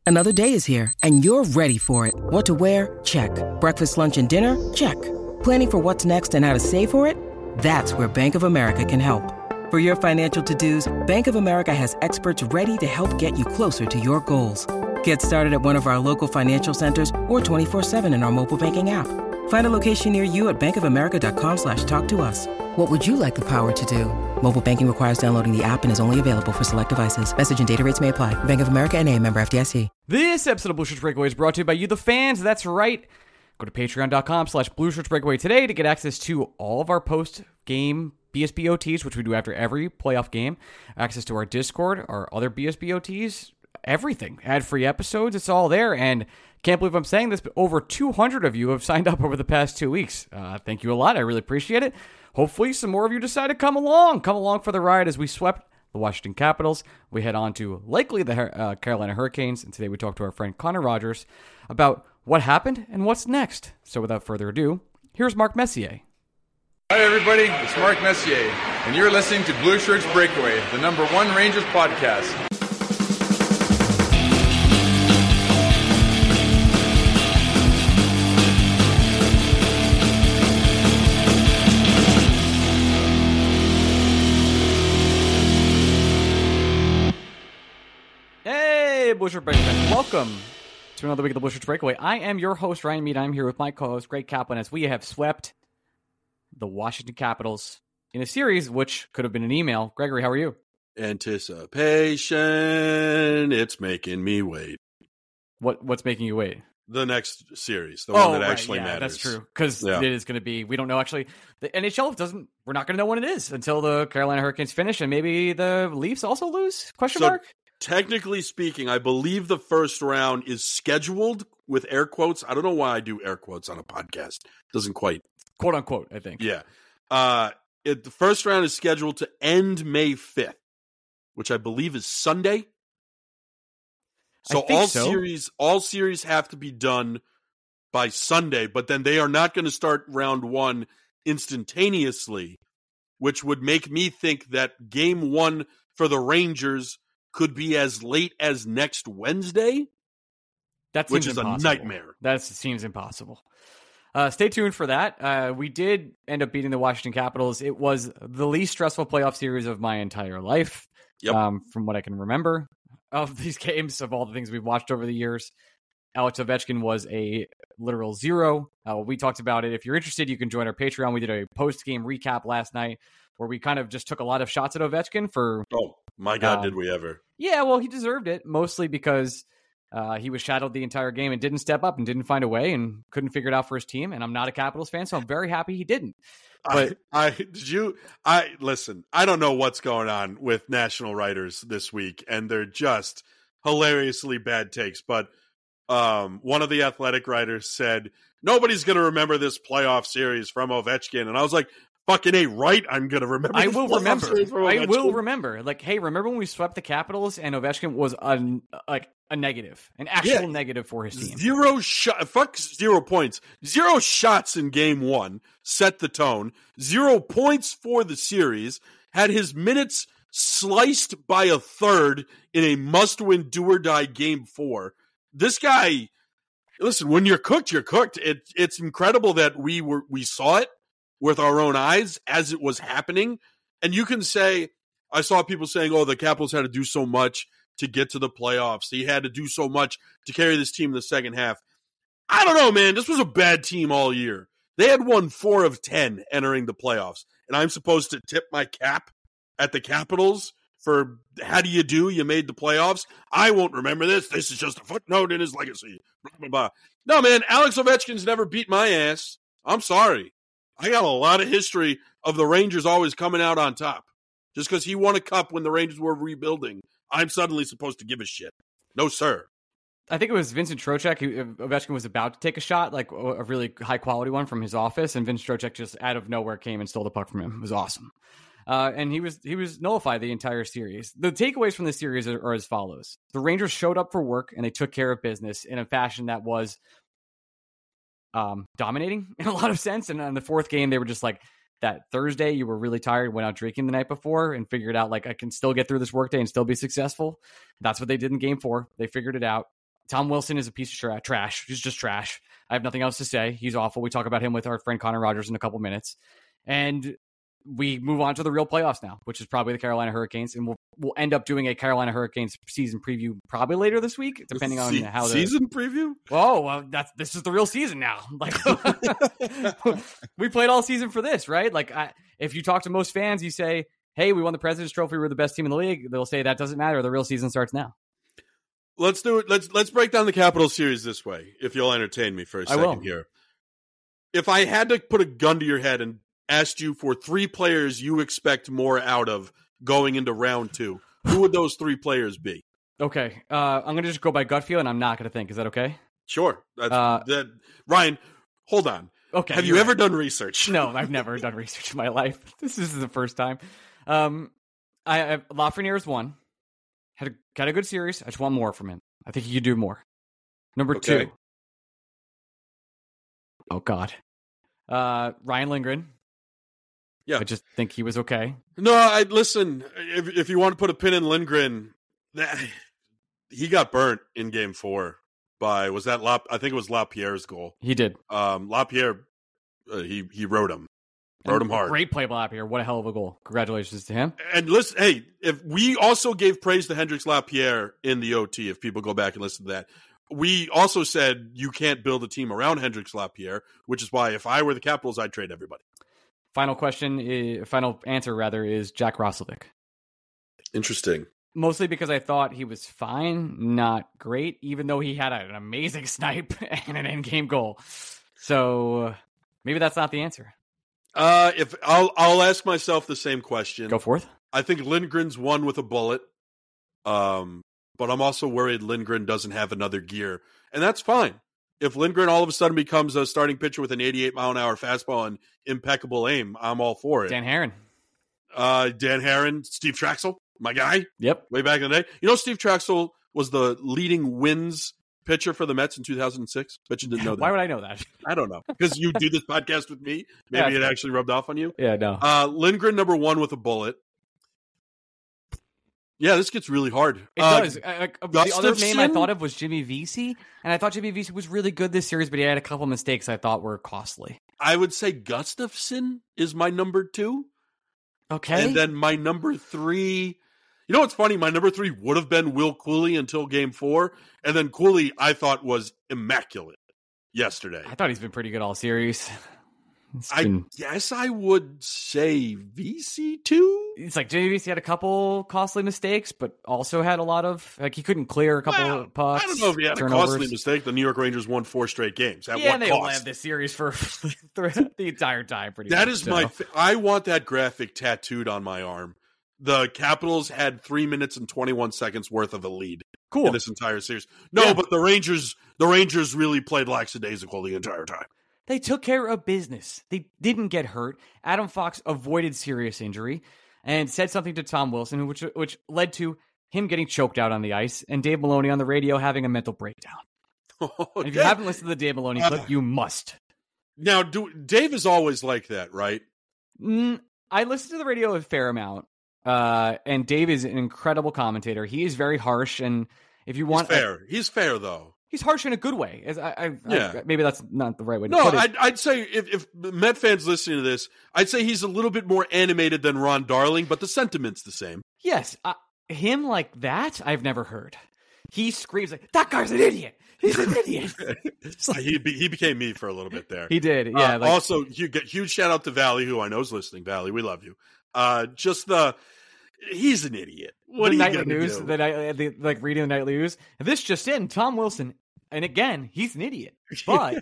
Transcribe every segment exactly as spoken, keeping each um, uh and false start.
Another day is here, and you're ready for it. What to wear? Check. Breakfast, lunch, and dinner? Check. Planning for what's next and how to save for it? That's where Bank of America can help. For your financial to-dos, Bank of America has experts ready to help get you closer to your goals. Get started at one of our local financial centers or twenty-four seven in our mobile banking app. Find a location near you at bankofamerica.com slash talk to us. What would you like the power to do? Mobile banking requires downloading the app and is only available for select devices. Message and data rates may apply. Bank of America N A, member F D I C. This episode of Blue Shirts Breakaway is brought to you by you, the fans. That's right. Go to patreon.com slash Blue Shirts Breakaway today to get access to all of our post-game B S B O Ts, which we do after every playoff game, access to our Discord, our other B S B O Ts, everything. Ad-free episodes, it's all there. And can't believe I'm saying this, but over two hundred of you have signed up over the past two weeks. Uh, thank you a lot. I really appreciate it. Hopefully some more of you decide to come along. Come along for the ride as we swept the Washington Capitals. We head on to likely the uh, Carolina Hurricanes. And today we talk to our friend Connor Rogers about what happened and what's next. So without further ado, here's Mark Messier. Hi everybody, it's Mark Messier, and you're listening to Blue Shirts Breakaway, the number one Rangers podcast. Hey, Blue Shirts Breakaway fans. Welcome to another week of the Blue Shirts Breakaway. I am your host, Ryan Mead. I'm here with my co-host, Greg Kaplan, as we have swept the Washington Capitals in a series, which could have been an email. Gregory, how are you? Anticipation. It's making me wait. What What's making you wait? The next series, the oh, one that right, actually yeah, matters. That's true, because yeah. it is going to be, we don't know actually, the N H L doesn't, we're not going to know when it is until the Carolina Hurricanes finish, and maybe the Leafs also lose? Question so, mark? Technically speaking, I believe the first round is scheduled with air quotes. I don't know why I do air quotes on a podcast. Doesn't quite. Quote unquote, I think. Yeah. Uh, it, the first round is scheduled to end May fifth, which I believe is Sunday. So all so. series, all series have to be done by Sunday, but then they are not going to start round one instantaneously, which would make me think that game one for the Rangers could be as late as next Wednesday, that which is impossible. a nightmare. That seems impossible. Uh, stay tuned for that. Uh, we did end up beating the Washington Capitals. It was the least stressful playoff series of my entire life, yep. um, from what I can remember of these games, of all the things we've watched over the years. Alex Ovechkin was a literal zero. Uh, we talked about it. If you're interested, you can join our Patreon. We did a post-game recap last night where we kind of just took a lot of shots at Ovechkin for... Oh, my God, um, did we ever. Yeah, well, he deserved it, mostly because... Uh, he was shadowed the entire game and didn't step up and didn't find a way and couldn't figure it out for his team. And I'm not a Capitals fan, so I'm very happy he didn't. But I, I did you I listen, I don't know what's going on with national writers this week, and they're just hilariously bad takes. But um, one of the Athletic writers said, nobody's going to remember this playoff series from Ovechkin. And I was like, fucking A, right? I'm going to remember. I will remember. I will remember. Like, hey, remember when we swept the Capitals and Ovechkin was a, like a negative, an actual yeah. negative for his team. Zero shot. Fuck zero points. Zero shots in game one. Set the tone. Zero points for the series. Had his minutes sliced by a third in a must-win do-or-die game four. This guy, listen, when you're cooked, you're cooked. It, it's incredible that we were we saw it with our own eyes as it was happening. And you can say, I saw people saying, oh, the Capitals had to do so much to get to the playoffs. He had to do so much to carry this team in the second half. I don't know, man. This was a bad team all year. They had won four of ten entering the playoffs. And I'm supposed to tip my cap at the Capitals for how do you do? You made the playoffs. I won't remember this. This is just a footnote in his legacy. Blah, blah, blah. No, man, Alex Ovechkin's never beat my ass. I'm sorry. I got a lot of history of the Rangers always coming out on top. Just because he won a cup when the Rangers were rebuilding, I'm suddenly supposed to give a shit. No, sir. I think it was Vincent Trocheck who Ovechkin was about to take a shot, like a really high-quality one from his office, and Vincent Trocheck just out of nowhere came and stole the puck from him. It was awesome. Uh, and he was he was nullified the entire series. The takeaways from the series are, are as follows. The Rangers showed up for work, and they took care of business in a fashion that was um, dominating in a lot of sense. And on the fourth game, they were just like, that Thursday, you were really tired, went out drinking the night before, and figured out, like, I can still get through this workday and still be successful. That's what they did in game four. They figured it out. Tom Wilson is a piece of tra- trash. He's just trash. I have nothing else to say. He's awful. We talk about him with our friend Connor Rogers in a couple minutes. And we move on to the real playoffs now, which is probably the Carolina Hurricanes. And we'll we'll end up doing a Carolina Hurricanes season preview probably later this week, depending on Se- how the season preview. Oh, well, that's this is the real season now. Like we played all season for this, right? Like I, if you talk to most fans, you say, "Hey, we won the President's Trophy. We're the best team in the league." They'll say that doesn't matter. The real season starts now. Let's do it. Let's let's break down the Capitals series this way, if you'll entertain me for a I second will. here. If I had to put a gun to your head and asked you for three players you expect more out of going into round two, who would those three players be? Okay, uh, I'm gonna just go by gut feel, and I'm not gonna think. Is that okay? Sure. That's, Uh, that, Ryan, hold on. Okay. Have you you're ever right. done research? No, I've never done research in my life. This is the first time. Um, I, I Lafreniere is one. Had a, got a good series. I just want more from him. I think he could do more. Number Okay. two. Oh God. Uh, Ryan Lindgren. Yeah. I just think he was okay. No, I listen. If if you want to put a pin in Lindgren, that, he got burnt in Game Four by was that La, I think it was LaPierre's goal. He did. Um, LaPierre, uh, he he rode him, rode him hard. Great play by Lapierre. What a hell of a goal. Congratulations to him. And listen, hey, if we also gave praise to Hendrix Lapierre in the O T, if people go back and listen to that, we also said you can't build a team around Hendrix Lapierre, which is why if I were the Capitals, I'd trade everybody. Final question, is, final answer rather, is Jack Roslovic. Interesting. Mostly because I thought he was fine, not great, even though he had an amazing snipe and an in-game goal. So maybe that's not the answer. Uh, if I'll I'll ask myself the same question. Go forth. I think Lindgren's one with a bullet. Um, but I'm also worried Lindgren doesn't have another gear, and that's fine. If Lindgren all of a sudden becomes a starting pitcher with an eighty-eight mile an hour fastball and impeccable aim, I'm all for it. Dan Herron. Uh, Dan Herron, Steve Traxel, my guy, Yep. way back in the day. You know, Steve Traxel was the leading wins pitcher for the Mets in two thousand six. Bet you didn't know that. Why would I know that? I don't know. Because you do this podcast with me. Maybe Yeah. it actually rubbed off on you. Yeah, no. Uh, Lindgren, number one with a bullet. Yeah, this gets really hard. It Uh, does. I, I, the other name I Gustafsson? thought of was Jimmy Vesey, and I thought Jimmy Vesey was really good this series, but he had a couple mistakes I thought were costly. I would say Gustafsson is my number two. Okay. And then my number three, you know what's funny? My number three would have been Will Cooley until game four. And then Cooley, I thought, was immaculate yesterday. I thought he's been pretty good all series. It's I been- guess I would say V C two. It's like Jimmy Vesey had a couple costly mistakes, but also had a lot of like he couldn't clear a couple Well, pucks. I don't know if he had turnovers. a costly mistake. The New York Rangers won four straight games. At Yeah, what and they cost? only have this series for the entire time. Pretty That much, is so. my. Fa- I want that graphic tattooed on my arm. The Capitals had three minutes and twenty-one seconds worth of a lead cool. in this entire series. No, Yeah. but the Rangers, the Rangers really played lackadaisical the entire time. They took care of business. They didn't get hurt. Adam Fox avoided serious injury and said something to Tom Wilson, which which led to him getting choked out on the ice and Dave Maloney on the radio having a mental breakdown. And if you haven't listened to the Dave Maloney clip, Uh, you must. Now, do, Dave is always like that, right? Mm, I listen to the radio a fair amount, uh, and Dave is an incredible commentator. He is very harsh, and if you He's want, fair. He's fair, though. he's harsh in a good way. As I, I, Yeah. I, maybe that's not the right way to No, put it. I'd, I'd say if, if Met fans listening to this, I'd say he's a little bit more animated than Ron Darling, but the sentiment's the same. Yes, uh, him like that, I've never heard. He screams like, that guy's an idiot. He's an idiot. he be, he became me for a little bit there. He did, yeah. Uh, like, also, huge, huge shout out to Valley, who I know is listening. Valley, we love you. Uh, just the he's an idiot. What the are you nightly gonna news do? that I the, like reading the nightly news. This just in: Tom Wilson, and again, he's an idiot. But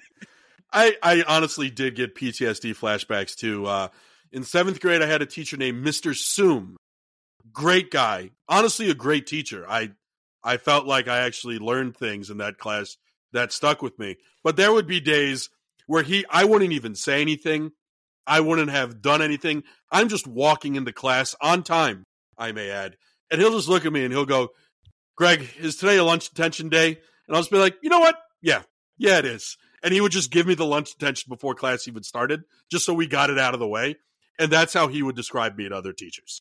I, I honestly did get P T S D flashbacks to uh, in seventh grade. I had a teacher named Mister Soom. Great guy, honestly, a great teacher. I I felt like I actually learned things in that class that stuck with me. But there would be days where he, I wouldn't even say anything. I wouldn't have done anything. I'm just walking into class on time, I may add, and he'll just look at me and he'll go, "Greg, is today a lunch detention day?" And I'll just be like, "You know what? Yeah, yeah, it is." And he would just give me the lunch detention before class even started, just so we got it out of the way. And that's how he would describe me to other teachers.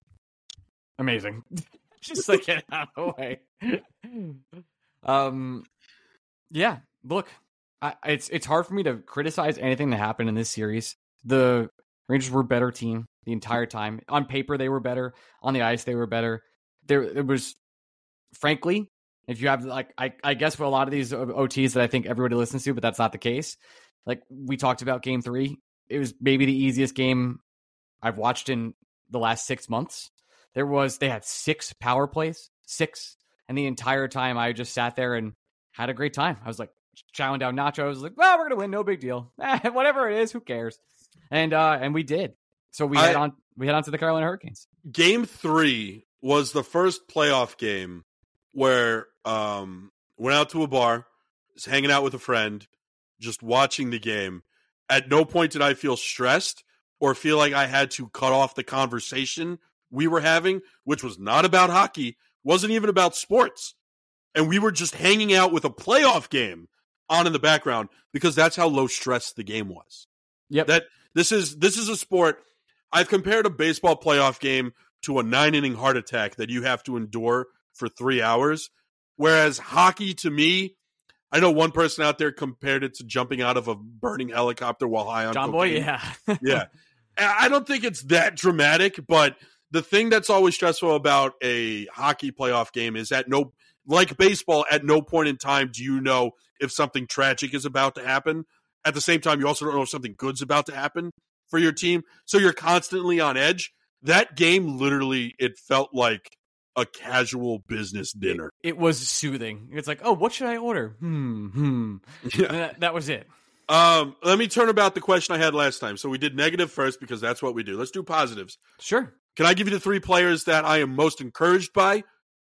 amazing, just like get out of the way. Um, Yeah, look, I, it's it's hard for me to criticize anything that happened in this series. The Rangers were a better team the entire time. On paper, they were better. On the ice, they were better. There, it was, frankly, if you have, like, I, I guess for a lot of these O Ts that I think everybody listens to, but that's not the case. Like, we talked about game three. It was maybe the easiest game I've watched in the last six months. There was, they had six power plays, six. And the entire time I just sat there and had a great time. I was like, chowing down nachos. I was like, well, we're going to win. No big deal. Whatever it is, who cares? And, uh, and we did. So we I, head on, we head on to the Carolina Hurricanes. Game three was the first playoff game where um went out to a bar, was hanging out with a friend, just watching the game. At no point did I feel stressed or feel like I had to cut off the conversation we were having, which was not about hockey, wasn't even about sports. And we were just hanging out with a playoff game on in the background because that's how low stress the game was. Yep. That this is this is a sport. I've compared a baseball playoff game to a nine-inning heart attack that you have to endure for three hours. Whereas hockey, to me, I know one person out there compared it to jumping out of a burning helicopter while high on John cocaine. Boy, yeah. Yeah. I don't think it's that dramatic, but the thing that's always stressful about a hockey playoff game is at no, like baseball, at no point in time do you know if something tragic is about to happen. At the same time, you also don't know if something good's about to happen for your team. So you're constantly on edge. That game, literally, it felt like a casual business dinner. It, it was soothing. It's like, oh, what should I order? Hmm, hmm. Yeah. That, that was it. Um, let me turn about the question I had last time. So we did negative first because that's what we do. Let's do positives. Sure. Can I give you the three players that I am most encouraged by?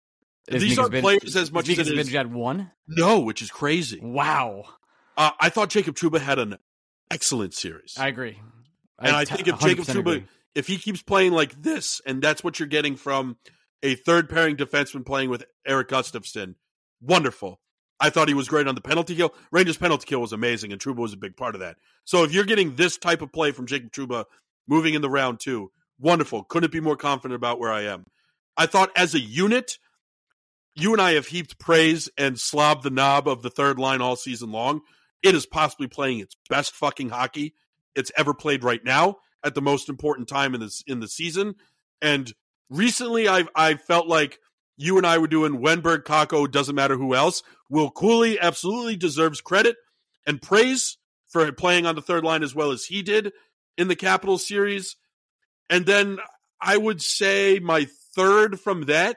Is These Mika's aren't been, players as much as it is. Zibanejad one? No, which is crazy. Wow. Uh, I thought Jacob Trouba had an excellent series. I agree. And I, I think if Jacob Trouba, agree. if he keeps playing like this, and that's what you're getting from a third pairing defenseman playing with Eric Gustafsson, wonderful. I thought he was great on the penalty kill. Rangers' penalty kill was amazing, and Trouba was a big part of that. So if you're getting this type of play from Jacob Trouba moving in the round two, wonderful. Couldn't be more confident about where I am. I thought as a unit, you and I have heaped praise and slobbed the knob of the third line all season long. It is possibly playing its best fucking hockey it's ever played right now at the most important time in this in the season. And recently, I've I felt like you and I were doing Wenberg, Kakko, doesn't matter who else. Will Cooley absolutely deserves credit and praise for playing on the third line as well as he did in the Capitals series. And then I would say my third from that,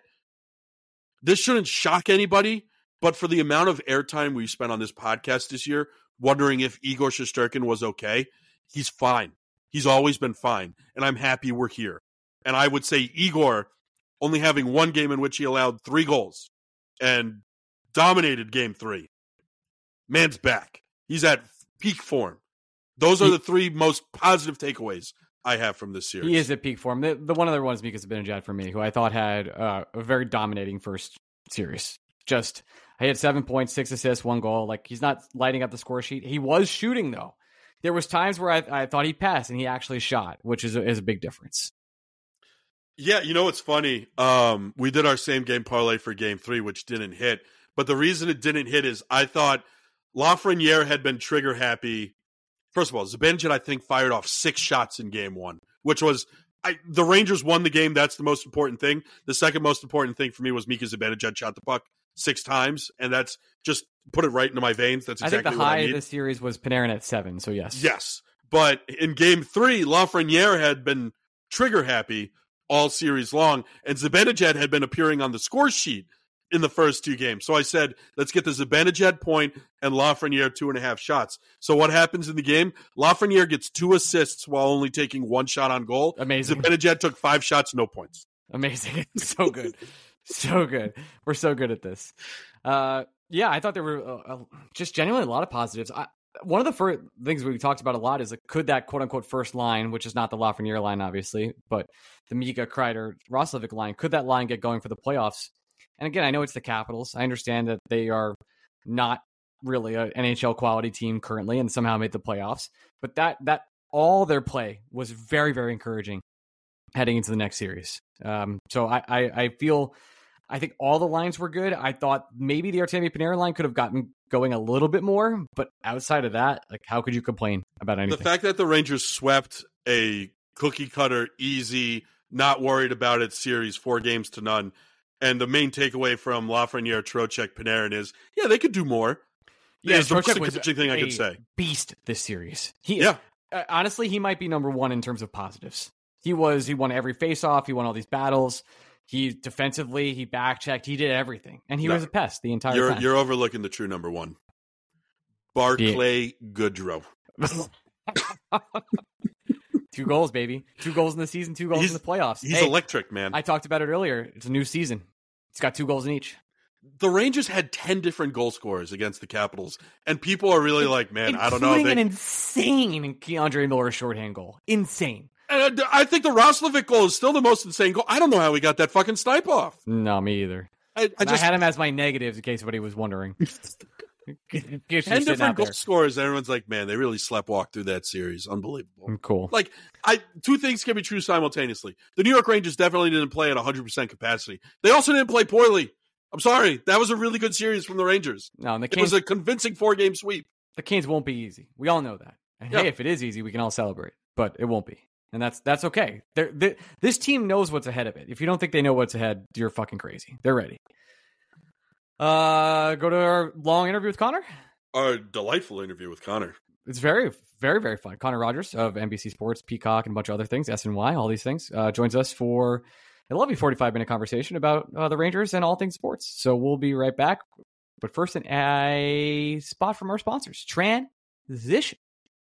this shouldn't shock anybody, but for the amount of airtime we spent on this podcast this year, wondering if Igor Shesterkin was okay, he's fine. He's always been fine, and I'm happy we're here. And I would say Igor, only having one game in which he allowed three goals and dominated game three. Man's back. He's at peak form. Those are the three most positive takeaways I have from this series. He is at peak form. The, the one other one is Mika Zibanejad for me, who I thought had uh, a very dominating first series. Just, he had seven points, six assists, one goal. Like, he's not lighting up the score sheet. He was shooting, though. There was times where I, I thought he passed, and he actually shot, which is a, is a big difference. Yeah, you know what's funny? Um, we did our same game parlay for game three, which didn't hit. But the reason it didn't hit is I thought Lafreniere had been trigger happy. First of all, Zibanejad, I think, fired off six shots in game one, which was I, the Rangers won the game. That's the most important thing. The second most important thing for me was Mika Zibanejad shot the puck six times, and that's just put it right into my veins. That's exactly I think the what high I need. of the series was Panarin at seven, so yes. Yes, but in game three, Lafreniere had been trigger happy all series long, and Zibanejad had been appearing on the score sheet in the first two games. So I said, let's get the Zibanejad point and Lafreniere two and a half shots. So what happens in the game? Lafreniere gets two assists while only taking one shot on goal. Amazing. Zibanejad took five shots, no points. Amazing. So good. So good. We're so good at this. Uh, yeah, I thought there were uh, just genuinely a lot of positives. I, one of the first things we talked about a lot is like, could that quote-unquote first line, which is not the Lafreniere line, obviously, but the Mika, Kreider, Roslovic line, could that line get going for the playoffs? And again, I know it's the Capitals. I understand that they are not really an N H L quality team currently and somehow made the playoffs. But that that all their play was very, very encouraging heading into the next series. Um, so I, I, I feel I think all the lines were good. I thought maybe the Artemi Panarin line could have gotten going a little bit more, but outside of that, like, how could you complain about anything? The fact that the Rangers swept a cookie cutter, easy, not worried about it series, four games to none, and the main takeaway from Lafreniere, Trocheck, Panarin is, yeah, they could do more. Yeah, it's the most Trocheck was encouraging thing I can say. Beast this series. He, yeah, uh, honestly, he might be number one in terms of positives. He was. He won every faceoff. He won all these battles. He defensively, he backchecked. He did everything, and he no, was a pest the entire you're, time. You're overlooking the true number one, Barclay yeah. Goodrow. Two goals, baby. Two goals in the season. Two goals he's, in the playoffs. He's hey, electric, man. I talked about it earlier. It's a new season. He's got two goals in each. The Rangers had ten different goal scorers against the Capitals, and people are really like, man, I don't know. Including they... an insane Keandre Miller shorthand goal. Insane. And I think the Roslovic goal is still the most insane goal. I don't know how he got that fucking snipe off. No, me either. I, I, just... I had him as my negatives in case anybody was wondering. ten different goal scorers. Everyone's like, man, they really sleptwalked through that series. Unbelievable. Cool. Like, I two things can be true simultaneously. The New York Rangers definitely didn't play at one hundred percent capacity. They also didn't play poorly. I'm sorry. That was a really good series from the Rangers. No, and the it Canes, was a convincing four-game sweep. The Canes won't be easy. We all know that. And yeah. hey, if it is easy, we can all celebrate. But it won't be. And that's that's okay. They're, they're, this team knows what's ahead of it. If you don't think they know what's ahead, you're fucking crazy. They're ready. Uh, go to our long interview with Connor. A delightful interview with Connor. It's very, very, very fun. Connor Rogers of N B C Sports, Peacock, and a bunch of other things, S N Y, all these things, uh, joins us for a lovely forty-five minute conversation about uh, the Rangers and all things sports. So we'll be right back. But first, an, a spot from our sponsors, Transition.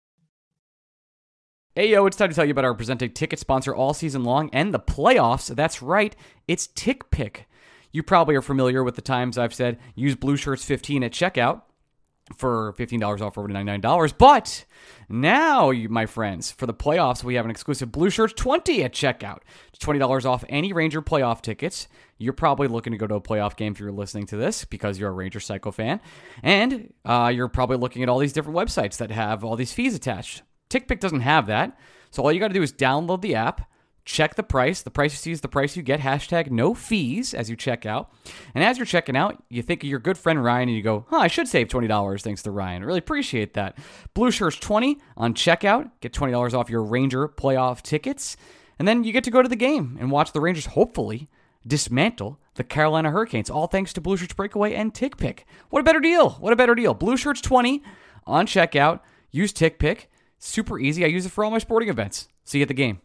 Hey, yo, it's time to tell you about our presenting ticket sponsor all season long and the playoffs. That's right, it's TickPick. You probably are familiar with the times I've said, use Blue Shirts fifteen at checkout for fifteen dollars off over ninety-nine dollars. But now, you, my friends, for the playoffs, we have an exclusive Blue Shirts twenty at checkout. It's twenty dollars off any Ranger playoff tickets. You're probably looking to go to a playoff game if you're listening to this because you're a Ranger Psycho fan. And uh, you're probably looking at all these different websites that have all these fees attached. TickPick doesn't have that. So all you got to do is download the app, check the price. The price you see is the price you get. Hashtag no fees as you check out. And as you're checking out, you think of your good friend Ryan and you go, huh, I should save twenty dollars thanks to Ryan. Really appreciate that. Blue Shirts twenty on checkout. Get twenty dollars off your Ranger playoff tickets. And then you get to go to the game and watch the Rangers hopefully dismantle the Carolina Hurricanes. All thanks to Blue Shirts Breakaway and TickPick. What a better deal. What a better deal. Blue Shirts twenty on checkout. Use TickPick. Super easy. I use it for all my sporting events. See you at the game.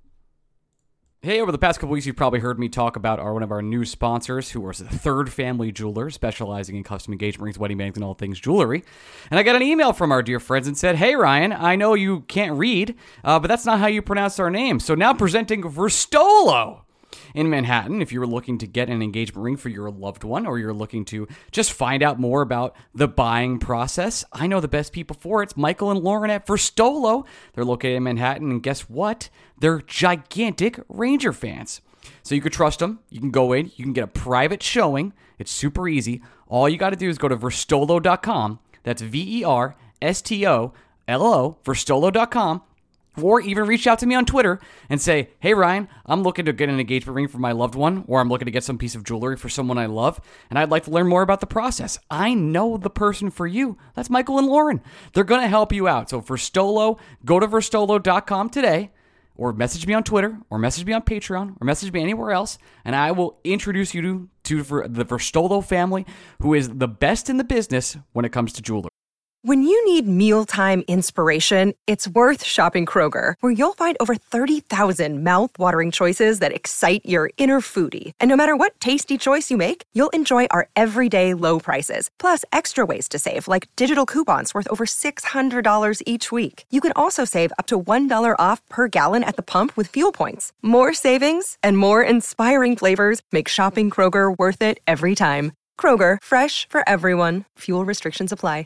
Hey, over the past couple weeks, you've probably heard me talk about our one of our new sponsors, who is the Third Family Jeweler, specializing in custom engagement rings, wedding bands, and all things jewelry. And I got an email from our dear friends and said, hey, Ryan, I know you can't read, uh, but that's not how you pronounce our name. So now presenting Verstolo in Manhattan. If you were looking to get an engagement ring for your loved one, or you're looking to just find out more about the buying process, I know the best people for it. It's Michael and Lauren at Verstolo. They're located in Manhattan, and guess what? They're gigantic Ranger fans. So you could trust them. You can go in. You can get a private showing. It's super easy. All you got to do is go to verstolo dot com. That's V E R S T O L O, verstolo dot com. Or even reach out to me on Twitter and say, hey, Ryan, I'm looking to get an engagement ring for my loved one, or I'm looking to get some piece of jewelry for someone I love, and I'd like to learn more about the process. I know the person for you. That's Michael and Lauren. They're going to help you out. So Verstolo, go to verstolo dot com today, or message me on Twitter, or message me on Patreon, or message me anywhere else, and I will introduce you to, to the Verstolo family, who is the best in the business when it comes to jewelry. When you need mealtime inspiration, it's worth shopping Kroger, where you'll find over thirty thousand mouth-watering choices that excite your inner foodie. And no matter what tasty choice you make, you'll enjoy our everyday low prices, plus extra ways to save, like digital coupons worth over six hundred dollars each week. You can also save up to one dollar off per gallon at the pump with fuel points. More savings and more inspiring flavors make shopping Kroger worth it every time. Kroger, fresh for everyone. Fuel restrictions apply.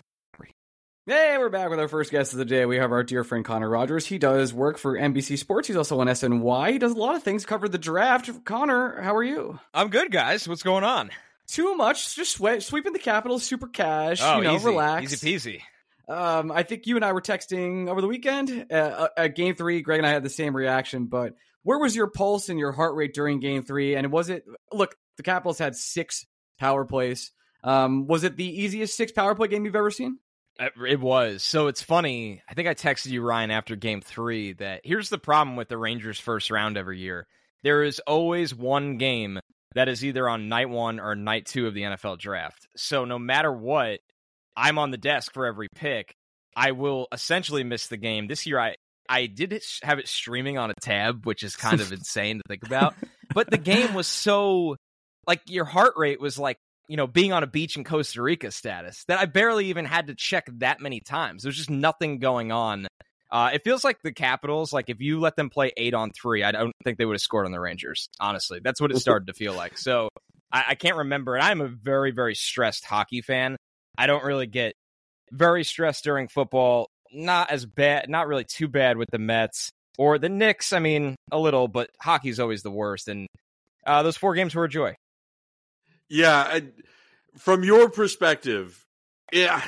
Hey, we're back with our first guest of the day. We have our dear friend Connor Rogers. He does work for N B C Sports. He's also on S N Y. He does a lot of things, cover the draft. Connor, how are you? I'm good, guys. What's going on? Too much. Just sweat, sweeping the Capitals, super cash. Oh, you know, easy. relax. Easy peasy. Um, I think you and I were texting over the weekend. Uh, at game three, Greg and I had the same reaction, but where was your pulse and your heart rate during game three? And was it, look, the Capitals had six power plays. Um, was it the easiest six power play game you've ever seen? It was. So it's funny. I think I texted you, Ryan, after game three that here's the problem with the Rangers first round every year. There is always one game that is either on night one or night two of the N F L draft. So no matter what, I'm on the desk for every pick. I will essentially miss the game. This year, I, I did have it streaming on a tab, which is kind of insane to think about. But the game was so, like, your heart rate was like, you know, being on a beach in Costa Rica status, that I barely even had to check that many times. There's just nothing going on. Uh, it feels like the Capitals, like if you let them play eight on three, I don't think they would have scored on the Rangers. Honestly, that's what it started to feel like. So I, I can't remember. And I'm a very, very stressed hockey fan. I don't really get very stressed during football. Not as bad, not really too bad with the Mets or the Knicks. I mean, a little, but hockey's always the worst. And uh, those four games were a joy. Yeah, I, from your perspective, yeah,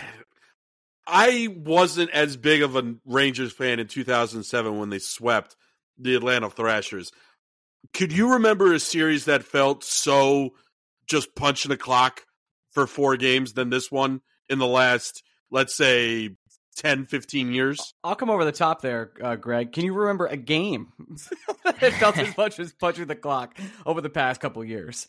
I wasn't as big of a Rangers fan in two thousand seven when they swept the Atlanta Thrashers. Could you remember a series that felt so just punching the clock for four games than this one in the last, let's say, ten, fifteen years? I'll come over the top there, uh, Greg. Can you remember a game that felt as much as punching the clock over the past couple of years?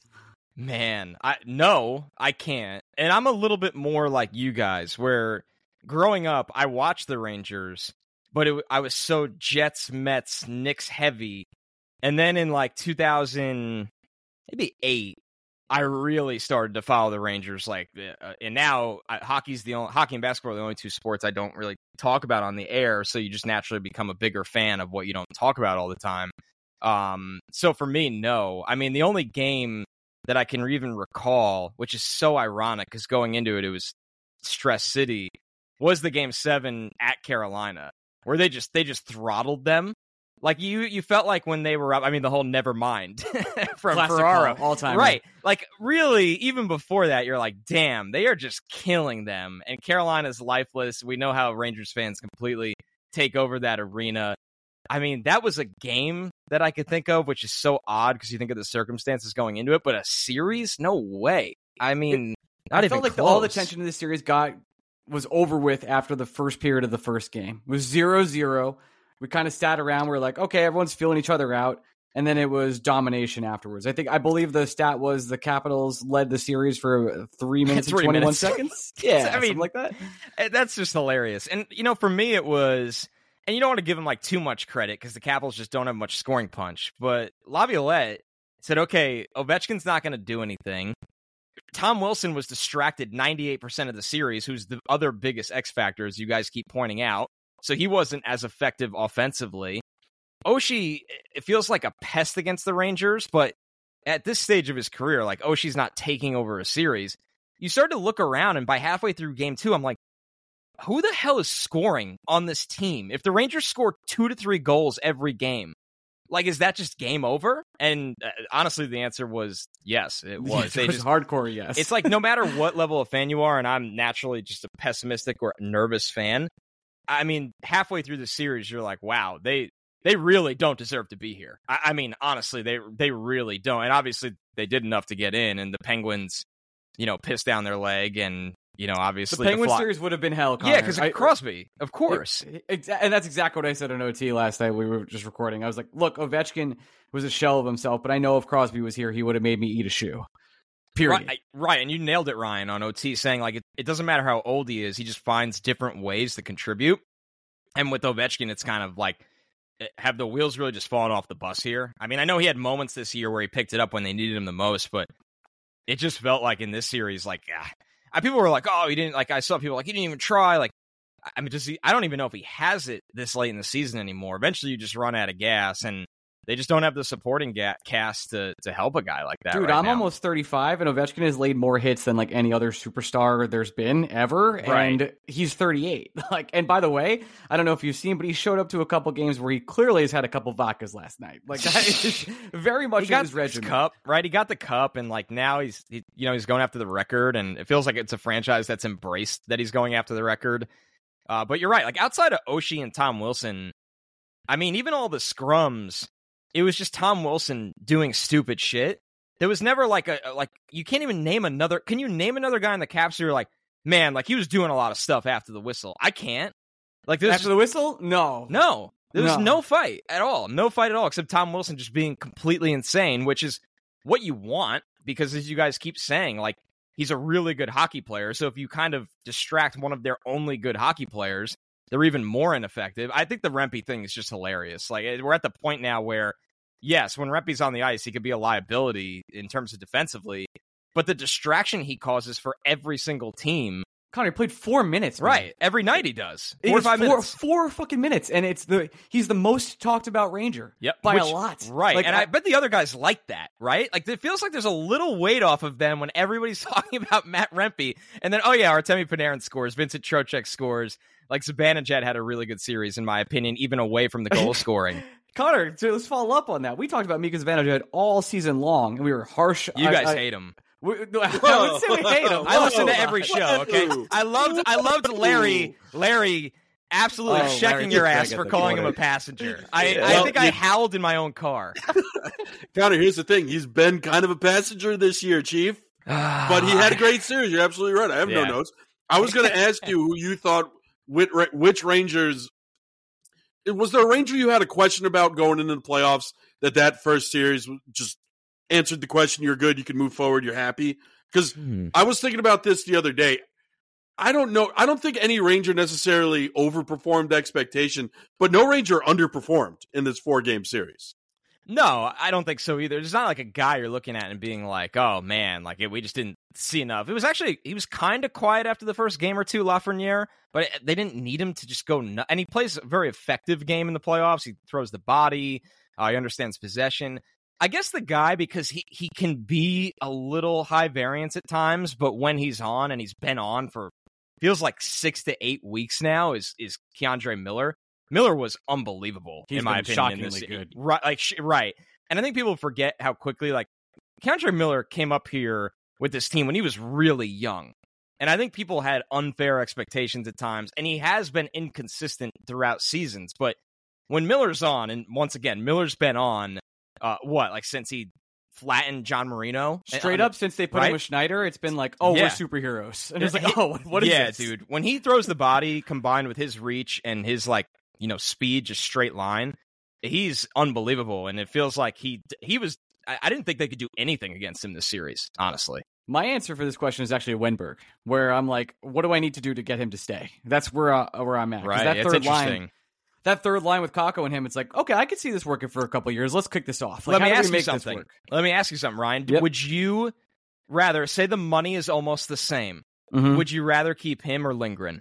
Man, I no, I can't. And I'm a little bit more like you guys, where growing up, I watched the Rangers, but it, I was so Jets, Mets, Knicks heavy. And then in like two thousand, maybe eight, I really started to follow the Rangers. Like, uh, and now uh, hockey's the only hockey and basketball are the only two sports I don't really talk about on the air. So you just naturally become a bigger fan of what you don't talk about all the time. Um, so for me, no. I mean, the only game that I can even recall, which is so ironic because going into it, it was Stress City, was the game seven at Carolina, where they just they just throttled them. Like you you felt like when they were up, I mean, the whole never mind from Classic Ferraro. all time. Right. Like really, even before that, you're like, damn, they are just killing them. And Carolina's lifeless. We know how Rangers fans completely take over that arena. I mean, that was a game that I could think of, which is so odd because you think of the circumstances going into it, but a series? No way. I mean, not I even felt like close. the, all the tension in this series got was over with after the first period of the first game. It was zero zero. We kind of sat around. We were like, okay, everyone's feeling each other out. And then it was domination afterwards. I think, I believe the stat was the Capitals led the series for three minutes three and twenty-one minutes. seconds. Yeah, I mean, something like that. That's just hilarious. And, you know, for me, it was, and you don't want to give them like too much credit because the Capitals just don't have much scoring punch. But Laviolette said, okay, Ovechkin's not going to do anything. Tom Wilson was distracted ninety-eight percent of the series, who's the other biggest X factor, as you guys keep pointing out. So he wasn't as effective offensively. Oshie, it feels like a pest against the Rangers, but at this stage of his career, like Oshie's not taking over a series. You start to look around, and by halfway through game two, I'm like, who the hell is scoring on this team? If the Rangers score two to three goals every game, like, is that just game over? And uh, honestly, the answer was yes, it was. It they was just, hardcore, yes. It's like no matter what level of fan you are, and I'm naturally just a pessimistic or nervous fan, I mean, halfway through the series, you're like, wow, they they really don't deserve to be here. I, I mean, honestly, they they really don't. And obviously, they did enough to get in, and the Penguins, you know, pissed down their leg, and, you know, obviously... The Penguins the series would have been hell, Connor. Yeah, because of Crosby, of course. It, it, and that's exactly what I said on O T last night. We were just recording. I was like, look, Ovechkin was a shell of himself, but I know if Crosby was here, he would have made me eat a shoe. Period. Right, right, and you nailed it, Ryan, on O T, saying, like, it, it doesn't matter how old he is, he just finds different ways to contribute. And with Ovechkin, it's kind of like, have the wheels really just fallen off the bus here? I mean, I know he had moments this year where he picked it up when they needed him the most, but it just felt like in this series, like, ah, people were like, oh, he didn't, like, I saw people like, he didn't even try. Like, I mean, just, I don't even know if he has it this late in the season anymore. Eventually, you just run out of gas, and they just don't have the supporting ga- cast to, to help a guy like that. Dude, right I'm now. almost thirty-five, and Ovechkin has laid more hits than like any other superstar there's been ever, Right. and he's thirty-eight. Like, and by the way, I don't know if you've seen, but he showed up to a couple games where he clearly has had a couple vodkas last night. Like, that is very much he got in his regimen. His cup, right? He got the cup, and like now he's, he, you know, he's going after the record, and it feels like it's a franchise that's embraced that he's going after the record. Uh, but you're right. Like outside of Oshie and Tom Wilson, I mean, even all the scrums. it was just Tom Wilson doing stupid shit. There was never like a like you can't even name another. Can you name another guy in the Caps who you're like, man, like he was doing a lot of stuff after the whistle? I can't. Like after just, the whistle, no, no, there was no. no fight at all, no fight at all, except Tom Wilson just being completely insane, which is what you want because, as you guys keep saying, like he's a really good hockey player. So if you kind of distract one of their only good hockey players, they're even more ineffective. I think the Rempe thing is just hilarious. Like we're at the point now where, yes, when Rempe's on the ice, he could be a liability in terms of defensively, but the distraction he causes for every single team. Connor played four minutes, man. Right? Every night he does four or five four, minutes, four fucking minutes, and it's the he's the most talked about Ranger. Yep, by Which, a lot, right? Like, and I, I bet the other guys like that, right? Like it feels like there's a little weight off of them when everybody's talking about Matt Rempe, and then oh yeah, Artemi Panarin scores, Vincent Trocheck scores. Like Zibanejad had a really good series, in my opinion, even away from the goal scoring. Connor, so let's follow up on that. We talked about Mika Zibanejad all season long, and we were harsh. You guys I, I, hate him. We, I would say we hate him. I listen to every show. Okay, I loved. I loved Larry. Larry absolutely oh, checking Larry, your ass for calling corner. him a passenger. I, Yeah. I Well, think I you- howled in my own car. Connor, here's the thing. He's been kind of a passenger this year, Chief. But he had a great series. You're absolutely right. I have Yeah. no notes. I was going to ask you who you thought, which, which Rangers, was there a Ranger you had a question about going into the playoffs that that first series just answered the question, you're good, you can move forward, you're happy? Because Hmm. I was thinking about this the other day. I don't know. I don't think any Ranger necessarily overperformed expectation, but no Ranger underperformed in this four-game series. No, I don't think so either. There's not like a guy you're looking at and being like, oh man, like we just didn't see enough. It was actually, he was kind of quiet after the first game or two, Lafreniere, but they didn't need him to just go nuts. And he plays a very effective game in the playoffs. He throws the body. Uh, he understands possession. I guess the guy, because he, he can be a little high variance at times, but when he's on, and he's been on for feels like six to eight weeks now, is is Keandre Miller. Miller was unbelievable, He's in my been opinion. In shockingly this, good. Right, like sh- right. And I think people forget how quickly, like, Keandre Miller came up here with this team when he was really young. And I think people had unfair expectations at times, and he has been inconsistent throughout seasons. But when Miller's on, and once again, Miller's been on, uh, what, like since he flattened John Marino? Straight on, up, since they put right? him with Schneider, it's been like, oh, Yeah. we're superheroes. And it's like, oh, what is yeah, this? dude. When he throws the body combined with his reach and his, like, you know, speed, just straight line, he's unbelievable. And it feels like he he was, I, I didn't think they could do anything against him this series, honestly. My answer for this question is actually Wenberg, where I'm like, what do I need to do to get him to stay? That's where uh, where I'm at. 'Cause Right. That It's third interesting. line, that third line with Kakko and him, it's like, okay, I could see this working for a couple years. Let's kick this off. Like, Let how me do we ask you make this something. work? Let me ask you something, Ryan. Yep. Would you rather, say the money is almost the same, Mhm. would you rather keep him or Lindgren?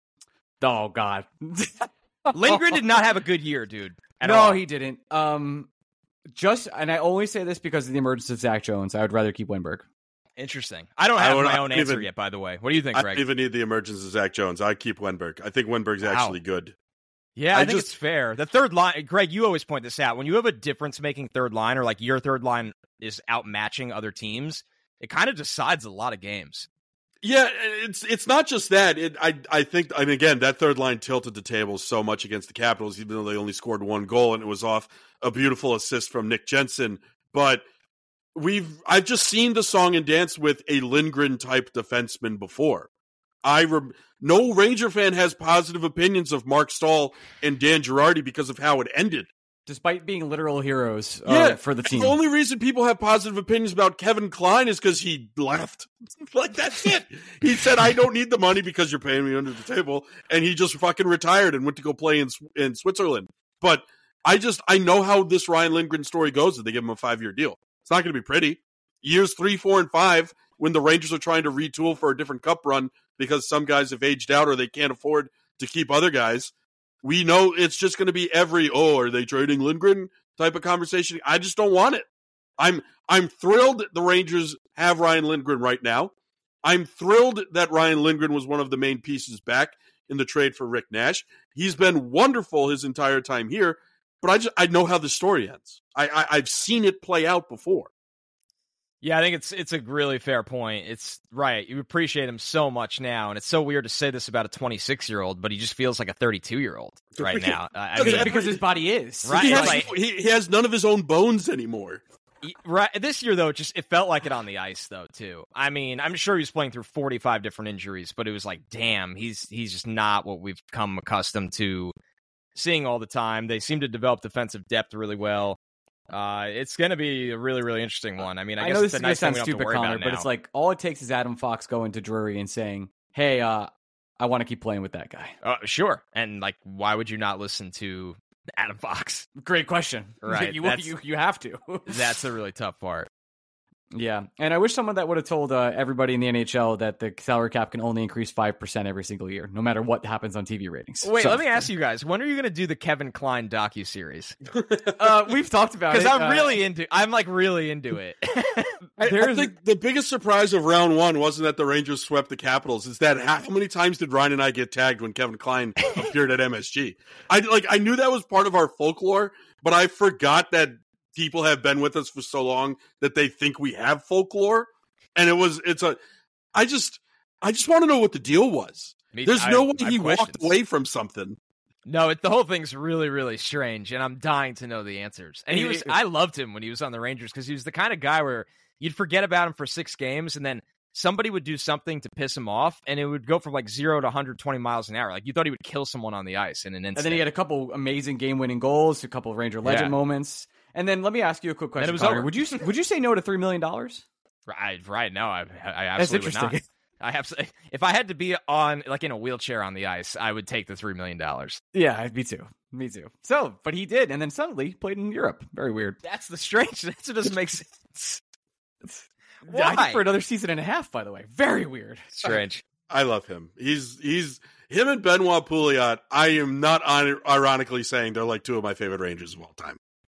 Oh God, Lindgren did not have a good year, dude. At no, all. he didn't. Um, just and I only say this because of the emergence of Zach Jones. I would rather keep Wenberg. Interesting. I don't I have would my not own answer even- yet, by the way. What do you think, I Greg? don't even need the emergence of Zach Jones. I keep Wenberg. I think Wenberg's Wow. actually good. Yeah, I, I think just- it's fair. The third line, Greg, you always point this out. When you have a difference-making third line, or like your third line is outmatching other teams, it kind of decides a lot of games. Yeah, it's it's not just that. It, I I think, I mean, again, that third line tilted the table so much against the Capitals, even though they only scored one goal, and it was off a beautiful assist from Nick Jensen. But we've I've just seen the song and dance with a Lindgren type defenseman before. I re- no Ranger fan has positive opinions of Mark Stahl and Dan Girardi because of how it ended. Despite being literal heroes uh, Yeah, for the team. The only reason people have positive opinions about Kevin Klein is because he left. Like, that's it. He said, I don't need the money because you're paying me under the table. And he just fucking retired and went to go play in in Switzerland. But I just, I know how this Ryan Lindgren story goes if they give him a five-year deal. It's not going to be pretty. Years three, four, and five, when the Rangers are trying to retool for a different cup run because some guys have aged out or they can't afford to keep other guys, we know it's just going to be every, oh, are they trading Lindgren type of conversation. I just don't want it. I'm I'm thrilled the Rangers have Ryan Lindgren right now. I'm thrilled that Ryan Lindgren was one of the main pieces back in the trade for Rick Nash. He's been wonderful his entire time here, but I just I know how the story ends. I, I I've seen it play out before. Yeah, I think it's it's a really fair point. It's right. You appreciate him so much now, and it's so weird to say this about a twenty-six-year-old, but he just feels like a thirty-two-year-old right now. I I mean, mean, because his body is. Right. He has, Like- he, he has none of his own bones anymore. right. This year, though, it just it felt like it on the ice, though, too. I mean, I'm sure he was playing through forty-five different injuries, but it was like, damn, he's he's just not what we've come accustomed to seeing all the time. They seem to develop defensive depth really well. Uh, it's going to be a really, really interesting one. I mean, I, I guess know it's this a is nice going thing to we sound don't have to stupid, worry Connor, about but now. it's like all it takes is Adam Fox going to Drury and saying, hey, uh, I want to keep playing with that guy. Uh, sure. And, like, why would you not listen to Adam Fox? Great question. Right, you, that's- you, you have to. That's the really tough part. Yeah, and I wish someone that would have told uh, everybody in the N H L that the salary cap can only increase five percent every single year, no matter what happens on T V ratings. Wait, So- let me ask you guys, when are you going to do the Kevin Klein docuseries? Uh, we've talked about it. Because I'm uh, really into I'm, like, really into it. I, I There's- think the biggest surprise of round one wasn't that the Rangers swept the Capitals. Is that how many times did Ryan and I get tagged when Kevin Klein appeared at M S G? I like I knew that was part of our folklore, but I forgot that people have been with us for so long that they think we have folklore. And it was it's a I just I just want to know what the deal was. Me- There's I- no way I have he walked questions. away from something. No, it, the whole thing's really, really strange, and I'm dying to know the answers. And he was, I loved him when he was on the Rangers because he was the kind of guy where you'd forget about him for six games, and then somebody would do something to piss him off, and it would go from like zero to one hundred twenty miles an hour. Like you thought he would kill someone on the ice in an instant. And then he had a couple amazing game-winning goals, a couple of Ranger legend Yeah. moments. And then let me ask you a quick question, it was Connor. over. Would you would you say no to three million dollars? Right, right. No, I, I That's absolutely would not. interesting. I have. If I had to be on, like in a wheelchair on the ice, I would take the three million dollars. Yeah, me too. Me too. So, but he did, and then suddenly he played in Europe. Very weird. That's the strange. That's what doesn't make sense. Yeah, I think Why? for another season and a half, by the way. Very weird. Strange. I love him. He's he's him and Benoit Pouliot. I am not on, ironically saying they're like two of my favorite Rangers of all time.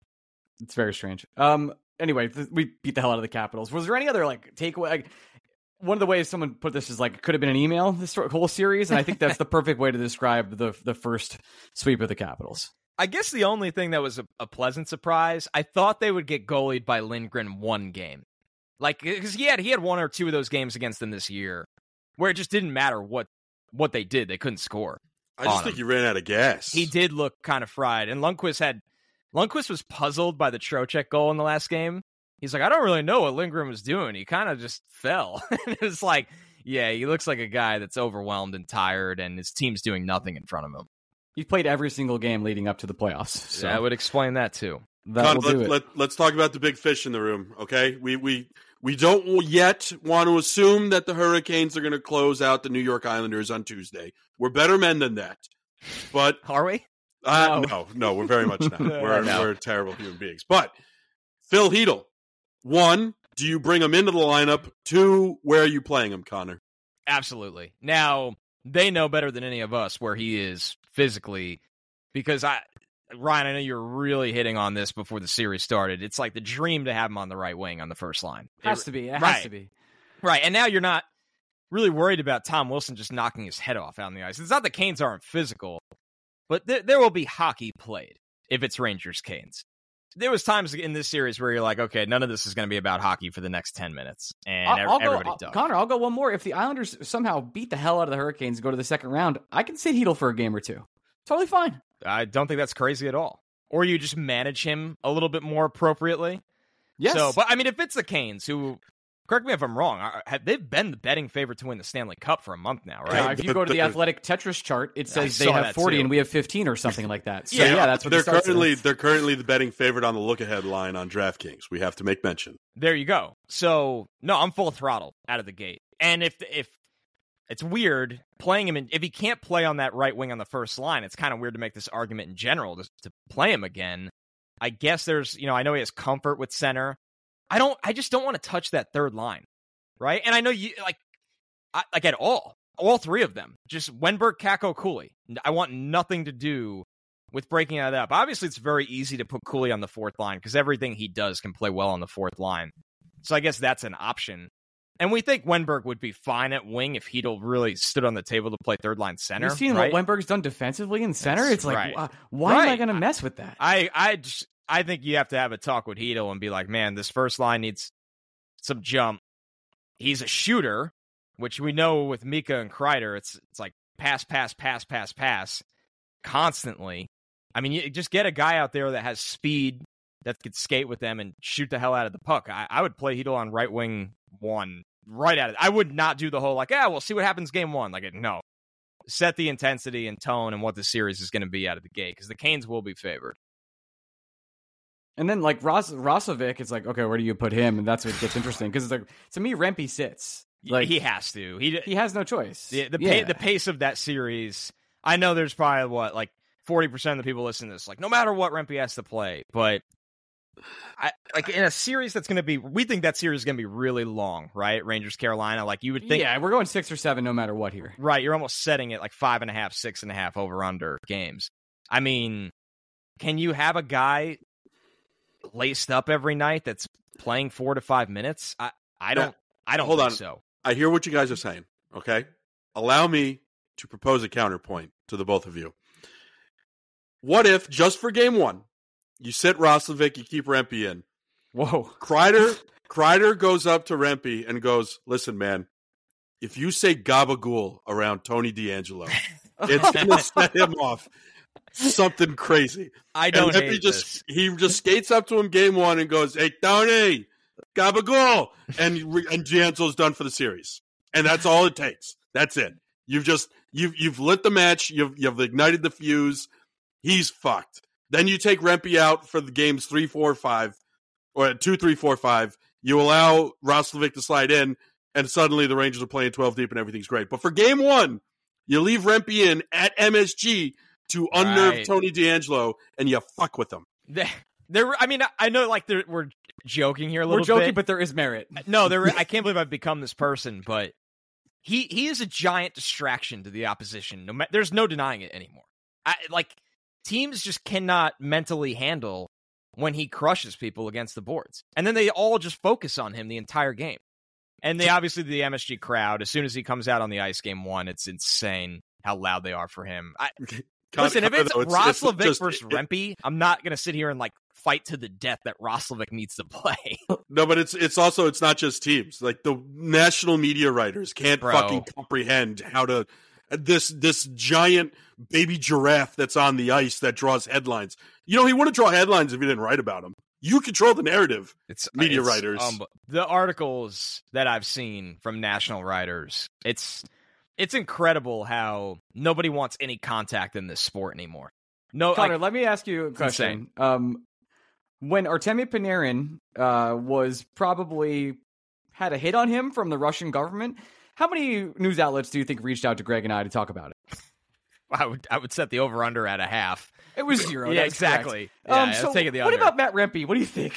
It's very strange. Um. Anyway, th- we beat the hell out of the Capitals. Was there any other like takeaway? Like, one of the ways someone put this is like it could have been an email. This whole series, and I think that's the perfect way to describe the the first sweep of the Capitals. I guess the only thing that was a, a pleasant surprise, I thought they would get goalied by Lindgren one game. Like, because he had, he had one or two of those games against them this year where it just didn't matter what, what they did. They couldn't score. I just on think him. he ran out of gas. He did look kind of fried. And Lundqvist had, Lundqvist was puzzled by the Trocheck goal in the last game. He's like, I don't really know what Lindgren was doing. He kind of just fell. It was like, yeah, he looks like a guy that's overwhelmed and tired, and his team's doing nothing in front of him. He played every single game leading up to the playoffs. So That would explain that, too. that Con, will do let, it. let, let's talk about the big fish in the room, okay? We we we don't yet want to assume that the Hurricanes are going to close out the New York Islanders on Tuesday. We're better men than that. But Are we? uh, No. no, no, we're very much not. We're, No. we're terrible human beings. But Phil Hedl, one, do you bring him into the lineup? Two, where are you playing him, Connor? Absolutely. Now, they know better than any of us where he is physically because I, Ryan, I know you're really hitting on this before the series started. It's like the dream to have him on the right wing on the first line. has It- to be. It has right. to be. Right. And now you're not really worried about Tom Wilson just knocking his head off out on the ice. It's not the Canes aren't physical, but th- there will be hockey played if it's Rangers Canes. There was times in this series where you're like, okay, none of this is going to be about hockey for the next ten minutes. And I'll, ev- I'll go, everybody I'll- does. Connor, I'll go one more. If the Islanders somehow beat the hell out of the Hurricanes and go to the second round, I can sit Hedl for a game or two. Totally fine. I don't think that's crazy at all. Or you just manage him a little bit more appropriately. Yes. So, but I mean, if it's the Canes, who, correct me if I'm wrong, are- have, they've been the betting favorite to win the Stanley Cup for a month now, right? Uh, if you go to the But- Athletic Tetris chart, it says they saw have that forty too. and we have fifteen or something like that. So Yeah, yeah, that's what they're the start currently says. they're currently the betting favorite on the look ahead line on DraftKings. We have to make mention. There you go. So, no, I'm full throttle out of the gate. And if if it's weird playing him in, if he can't play on that right wing on the first line, it's kind of weird to make this argument in general to, to play him again. I guess there's, you know, I know he has comfort with center. I don't, I just don't want to touch that third line, right? And I know you, like, I, like at all, all three of them, just Wenberg, Kakko, Cooley. I want nothing to do with breaking that up. Obviously, it's very easy to put Cooley on the fourth line because everything he does can play well on the fourth line. So I guess that's an option. And we think Wenberg would be fine at wing if Hedl really stood on the table to play third line center. You've seen right? what Wenberg's done defensively in center? That's It's like, right. wh- why am I Right. going to mess with that? I I just, I think you have to have a talk with Hedl and be like, man, this first line needs some jump. He's a shooter, which we know with Mika and Kreider, it's it's like pass, pass, pass, pass, pass constantly. I mean, you just get a guy out there that has speed, that could skate with them and shoot the hell out of the puck. I, I would play Chytil on right wing one right at it. I would not do the whole like, yeah, we'll see what happens game one. Like, no. Set the intensity and tone and what the series is going to be out of the gate, because the Canes will be favored. And then, like, Ros- Rosovic, it's like, okay, where do you put him? And that's what gets interesting, because it's like, to me, Rempe sits. Like, he has to. He he has no choice. The, the, yeah. pa- the pace of that series, I know there's probably, what, like, forty percent of the people listening to this, like, no matter what Rempe has to play, but I, like in a series that's going to be, we think that series is going to be really long, right? Rangers, Carolina, like you would think. Yeah, we're going six or seven no matter what here. Right, you're almost setting it like five and a half, six and a half over under games. I mean, can you have a guy laced up every night that's playing four to five minutes? I, I don't, yeah, I don't hold think on. so. I hear what you guys are saying, okay? Allow me to propose a counterpoint to the both of you. What if, just for game one, you sit Roslovic, you keep Rempe in. Whoa. Kreider, Kreider goes up to Rempe and goes, listen, man, if you say gabagool around Tony DeAngelo, it's going to set him off something crazy. I don't and hate just, this. He just skates up to him game one and goes, hey, Tony, gabagool. And, and DeAngelo's done for the series. And that's all it takes. That's it. You've just, you've, you've lit the match. You've, you've ignited the fuse. He's fucked. Then you take Rempe out for the games three, four, five, or two, three, four, five. You allow Roslovic to slide in, and suddenly the Rangers are playing twelve deep and everything's great. But for game one, you leave Rempe in at M S G to unnerve Right. Tony DeAngelo, and you fuck with him. There, there. I mean, I know, like, we're joking here a little We're joking, bit. but there is merit. No, there. I can't believe I've become this person, but he he is a giant distraction to the opposition. No, there's no denying it anymore. I, like, teams just cannot mentally handle when he crushes people against the boards, and then they all just focus on him the entire game. And they obviously the M S G crowd, as soon as he comes out on the ice game one, it's insane how loud they are for him. I, Listen, if it's Though, it's- it's Roslovic just- versus it- Rempe, I'm not going to sit here and like fight to the death that Roslovic needs to play. No, but it's it's also it's not just teams. Like the national media writers can't Bro. fucking comprehend how to this this giant baby giraffe that's on the ice that draws headlines. You know, he wouldn't draw headlines if you didn't write about him. You control the narrative. It's Media it's, writers. Um, the articles that I've seen from national writers, it's it's incredible how nobody wants any contact in this sport anymore. No, Connor, like, let me ask you a question. Um, when Artemi Panarin uh, was probably had a hit on him from the Russian government, how many news outlets do you think reached out to Greg and I to talk about it? I would I would set the over under at a half. It was zero. Yeah, that's exactly. correct. Yeah, um, let's so take it the what under. about Matt Rempe? What do you think?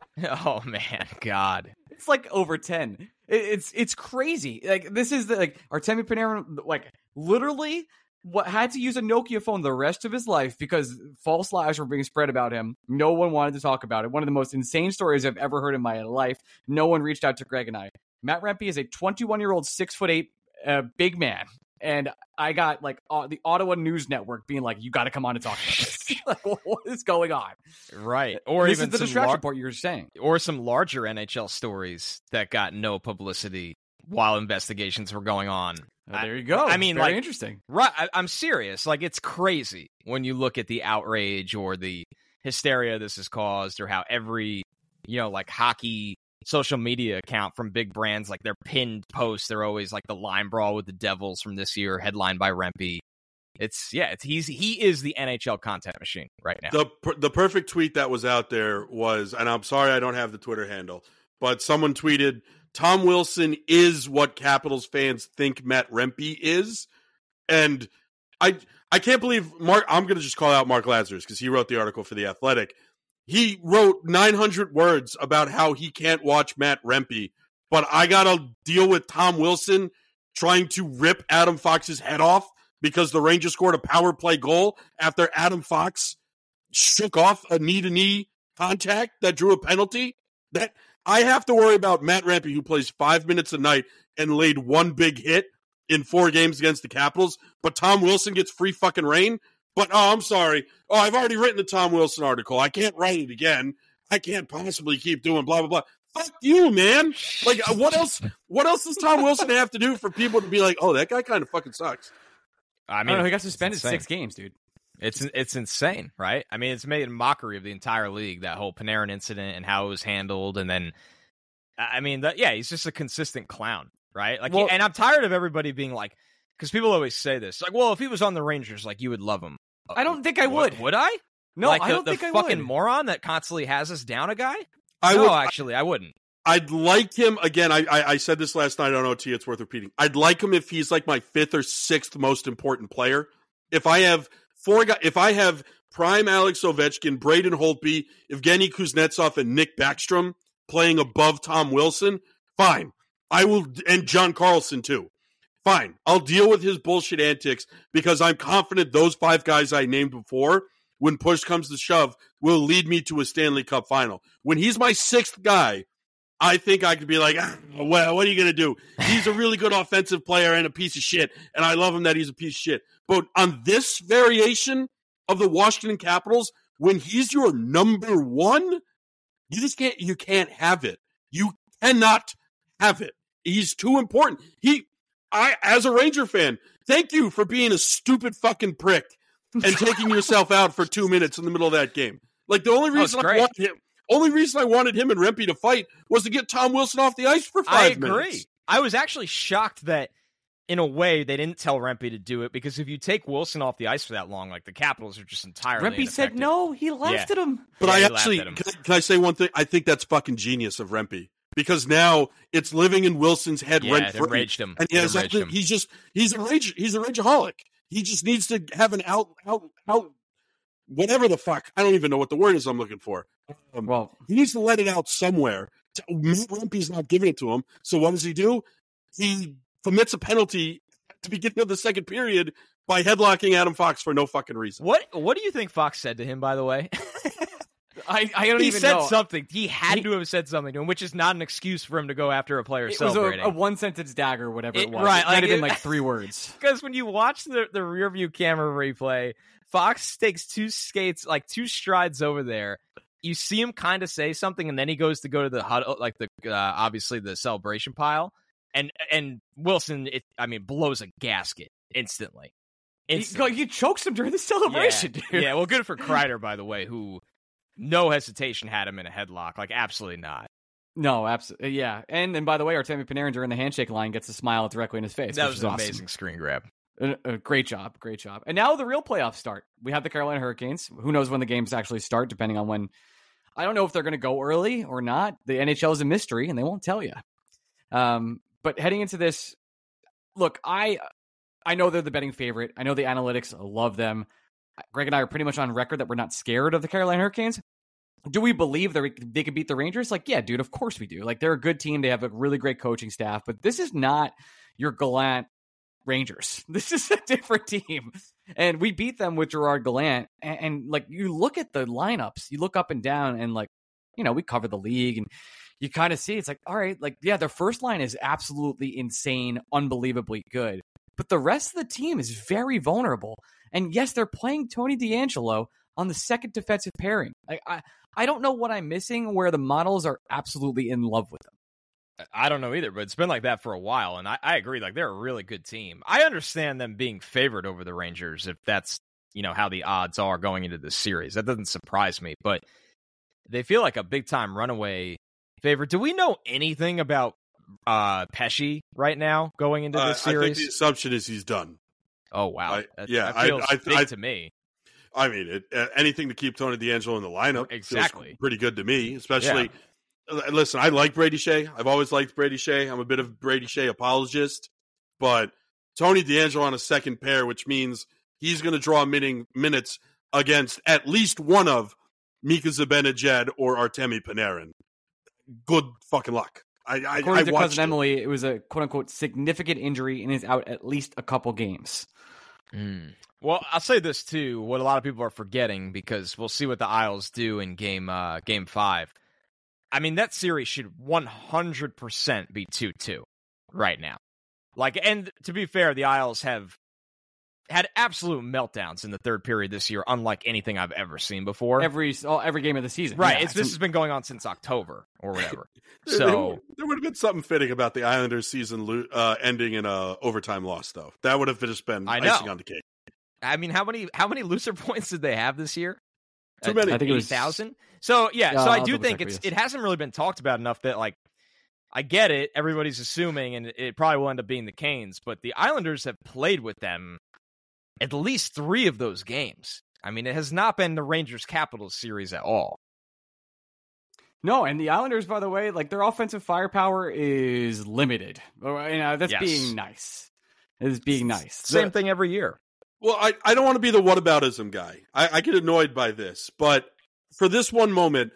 Oh man, God. It's like over ten. It, it's it's crazy. Like this is the like Artemi Panarin like literally what had to use a Nokia phone the rest of his life because false lies were being spread about him. No one wanted to talk about it. One of the most insane stories I've ever heard in my life. No one reached out to Greg and I. Matt Rempe is a twenty-one-year-old, six foot eight, uh, big man. And I got like uh, the Ottawa News Network being like, "You got to come on and talk about this." Like, what is going on? Right. Or this even is the some distraction lar- report you were saying. or some larger N H L stories that got no publicity while investigations were going on. Oh, there you go. I mean, very like, interesting. Right, I, I'm serious. Like, it's crazy when you look at the outrage or the hysteria this has caused, or how every, you know, like hockey social media account from big brands, like their pinned posts, they're always like the line brawl with the Devils from this year, headlined by Rempe. It's yeah, it's he's he is the N H L content machine right now. The per- the perfect tweet that was out there was, and I'm sorry I don't have the Twitter handle, but someone tweeted, Tom Wilson is what Capitals fans think Matt Rempe is. And I I can't believe Mark, I'm going to just call out Mark Lazarus because he wrote the article for The Athletic. He wrote nine hundred words about how he can't watch Matt Rempe, but I got to deal with Tom Wilson trying to rip Adam Fox's head off because the Rangers scored a power play goal after Adam Fox shook off a knee-to-knee contact that drew a penalty. That I have to worry about Matt Rempe, who plays five minutes a night and laid one big hit in four games against the Capitals, but Tom Wilson gets free fucking reign. But, oh, I'm sorry. Oh, I've already written the Tom Wilson article. I can't write it again. I can't possibly keep doing blah, blah, blah. fuck you, man. Like, what else? What else does Tom Wilson have to do for people to be like, oh, that guy kind of fucking sucks? I mean, I don't know, he got suspended six games, dude. It's it's insane, right? I mean, it's made a mockery of the entire league, that whole Panarin incident and how it was handled, and then, I mean, that, yeah, he's just a consistent clown, right? Like, well, he, and I'm tired of everybody being like, because people always say this, like, well, if he was on the Rangers, like, you would love him. I don't think I would. Would, would I? No, like I the, don't the think I fucking would. moron that constantly has us down a guy? I no, would, actually, I wouldn't. I'd like him again. I, I I said this last night. I don't know, T. It's worth repeating. I'd like him if he's like my fifth or sixth most important player. If I have four guys, if I have prime Alex Ovechkin, Braden Holtby, Evgeny Kuznetsov, and Nick Backstrom playing above Tom Wilson, fine. I will, and John Carlson too. Fine. I'll deal with his bullshit antics because I'm confident those five guys I named before, when push comes to shove, will lead me to a Stanley Cup final. When he's my sixth guy, I think I could be like, ah, well, what are you going to do? He's a really good offensive player and a piece of shit, and I love him that he's a piece of shit. But on this variation of the Washington Capitals, when he's your number one, you just can't, you can't have it. You cannot have it. He's too important. He, I, as a Ranger fan, thank you for being a stupid fucking prick and taking yourself out for two minutes in the middle of that game. Like, the only reason I wanted him, only reason I wanted him and Rempe to fight was to get Tom Wilson off the ice for five I agree. minutes. I was actually shocked that, in a way, they didn't tell Rempe to do it, because if you take Wilson off the ice for that long, like, the Capitals are just entirely Rempe said no. He laughed Yeah. at him. But Yeah, I he actually, laughed at him. can I, can I say one thing? I think that's fucking genius of Rempe. Because now it's living in Wilson's head Yeah, rent it free. enraged him. And he It has enraged actually, him. he's just, he's a rage, he's a rageaholic. He just needs to have an out, out, out, whatever the fuck. I don't even know what the word is I'm looking for. Um, Well, he needs to let it out somewhere. Matt Rempe's not giving it to him. So what does he do? He commits a penalty at the beginning of the second period by headlocking Adam Fox for no fucking reason. What What do you think Fox said to him, by the way? I, I don't he even said know. something. He had He- to have said something to him, which is not an excuse for him to go after a player It was celebrating. a, a one sentence dagger, whatever it, It- was. right, It like might have been it- like three words. Because when you watch the, the rear view camera replay, Fox takes two skates, like two strides over there. You see him kind of say something, and then he goes to go to the huddle, like the uh, obviously the celebration pile, and and Wilson, it, I mean, blows a gasket instantly. He, Instantly. he chokes him during the celebration, yeah. dude. Yeah, well, good for Kreider, by the way, who no hesitation had him in a headlock, like absolutely not. No, absolutely. Yeah. And and by the way, Artemi Panarin during the handshake line gets a smile directly in his face. That which was is an awesome. amazing screen grab. Uh, uh, great job. Great job. And now the real playoffs start. We have the Carolina Hurricanes. Who knows when the games actually start, depending on when. I don't know if they're going to go early or not. The N H L is a mystery, and they won't tell you. Um, but heading into this, look, I I know they're the betting favorite. I know the analytics love them. Greg and I are pretty much on record that we're not scared of the Carolina Hurricanes. Do we believe that they could beat the Rangers? Like, yeah, dude, of course we do. Like, they're a good team. They have a really great coaching staff. But this is not your Gallant Rangers. This is a different team. And we beat them with Gerard Gallant. And, and, like, you look at the lineups, you look up and down, and, like, you know, we cover the league, and you kind of see it's like, all right, like, yeah, their first line is absolutely insane, unbelievably good. But the rest of the team is very vulnerable. And yes, they're playing Tony DeAngelo on the second defensive pairing. Like, I, I don't know what I'm missing where the models are absolutely in love with them. I don't know either, but it's been like that for a while, and I, I agree. Like, they're a really good team. I understand them being favored over the Rangers if that's, you know, how the odds are going into this series. That doesn't surprise me, but they feel like a big-time runaway favorite. Do we know anything about uh, Pesce right now going into Uh, this I think series? the assumption is he's done. Oh, wow. I- that, yeah, that feels I- I- big I- to me. I mean, it, uh, anything to keep Tony DeAngelo in the lineup Exactly. feels pretty good to me, especially. Uh, Listen, I like Brady Shea. I've always liked Brady Shea. I'm a bit of Brady Shea apologist, but Tony DeAngelo on a second pair, which means he's going to draw min- minutes against at least one of Mika Zibanejad or Artemi Panarin. Good fucking luck. I, I, According I to watched Cousin it. Emily, it was a quote-unquote significant injury and is out at least a couple games. Mm. Well, I'll say this too. What a lot of people are forgetting, because we'll see what the Isles do in game uh, game five. I mean, that series should one hundred percent be two two right now. Like, and to be fair, the Isles have had absolute meltdowns in the third period this year, unlike anything I've ever seen before. Every oh, every game of the season. Right. Yeah, it's, this has been going on since October or whatever. There- So there, there would have been something fitting about the Islanders season lo- uh, ending in a overtime loss, though. That would have just been I know. icing on the cake. I mean, how many how many loser points did they have this year? Too many. I think it was eighty thousand. So yeah, Yeah, so I I'll do double think check for it's you. it hasn't really been talked about enough that like I get it. Everybody's assuming, and it probably will end up being the Canes, but the Islanders have played with them at least three of those games. I mean, it has not been the Rangers Capitals series at all. No, and the Islanders, by the way, like their offensive firepower is limited. Or, You know, that's Yes. being nice. It is being nice. Same The- thing every year. Well, I, I don't want to be the whataboutism guy. I, I get annoyed by this, but for this one moment,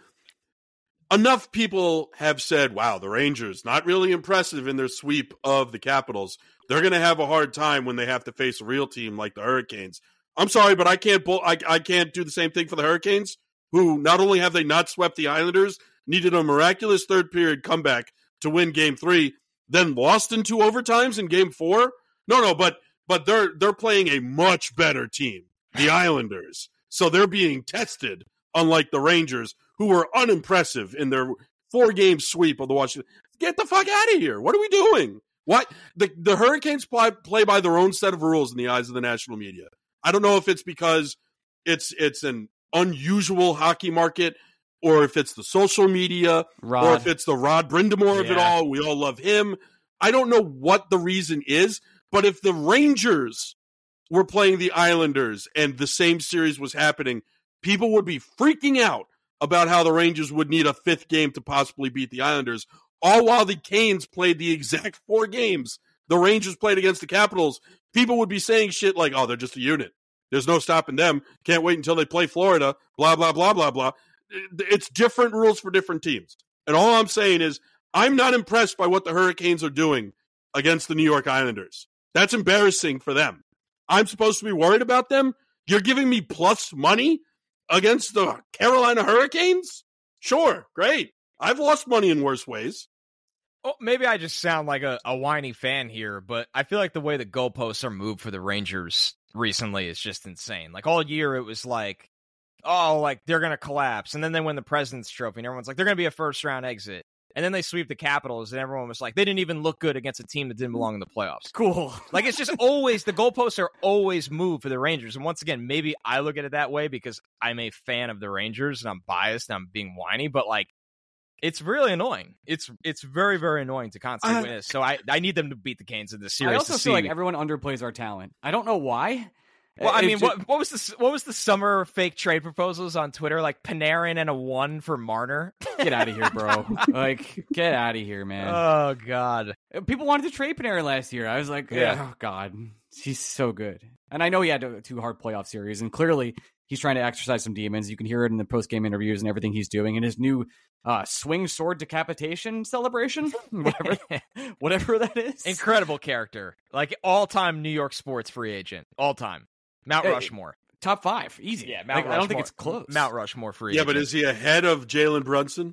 enough people have said, wow, the Rangers, not really impressive in their sweep of the Capitals. They're going to have a hard time when they have to face a real team like the Hurricanes. I'm sorry, but I can't bull- I, I can't do the same thing for the Hurricanes, who not only have they not swept the Islanders, needed a miraculous third period comeback to win game three, then lost in two overtimes in game four. No, no, but but they're they're playing a much better team, the Islanders. So they're being tested, unlike the Rangers, who were unimpressive in their four-game sweep of the Washington. Get the fuck out of here. What are we doing? What the the Hurricanes play, play by their own set of rules in the eyes of the national media. I don't know if it's because it's it's an unusual hockey market, or if it's the social media, Rod. or if it's the Rod Brindamore of it Yeah. all. We all love him. I don't know what the reason is, but if the Rangers were playing the Islanders and the same series was happening, people would be freaking out about how the Rangers would need a fifth game to possibly beat the Islanders, all while the Canes played the exact four games the Rangers played against the Capitals. People would be saying shit like, oh, they're just a unit. There's no stopping them. Can't wait until they play Florida, blah, blah, blah, blah, blah. It's different rules for different teams. And all I'm saying is I'm not impressed by what the Hurricanes are doing against the New York Islanders. That's embarrassing for them. I'm supposed to be worried about them? You're giving me plus money against the Carolina Hurricanes? Sure, great. I've lost money in worse ways. Oh, maybe I just sound like a, a whiny fan here, but I feel like the way the goalposts are moved for the Rangers recently is just insane. Like all year it was like, oh, like they're going to collapse. And then they win the President's Trophy and everyone's like, they're going to be a first round exit. And then they sweep the Capitals and everyone was like, they didn't even look good against a team that didn't belong in the playoffs. Cool. Like it's just always, the goalposts are always moved for the Rangers. And once again, maybe I look at it that way because I'm a fan of the Rangers and I'm biased and I'm being whiny, but like, it's really annoying. It's it's very, very annoying to constantly Uh, win this. So I, I need them to beat the Canes in this series. I also to feel see. like everyone underplays our talent. I don't know why. well, I It's mean, just- what what was the what was the summer fake trade proposals on Twitter? Like Panarin and a one for Marner. Get out of here, bro. Like, get out of here, man. Oh God. People wanted to trade Panarin last year. I was like, Yeah. oh, God. He's so good. And I know he had a two hard playoff series, and clearly he's trying to exercise some demons. You can hear it in the post-game interviews and everything he's doing. And his new uh, swing sword decapitation celebration, whatever, whatever that is. Incredible character. Like all time New York sports free agent. All time. Mount Hey, Rushmore. Top five. Easy. Yeah, Mount Like, Rushmore. I don't think it's close. Mount Rushmore free Yeah, agent. but is he ahead of Jalen Brunson?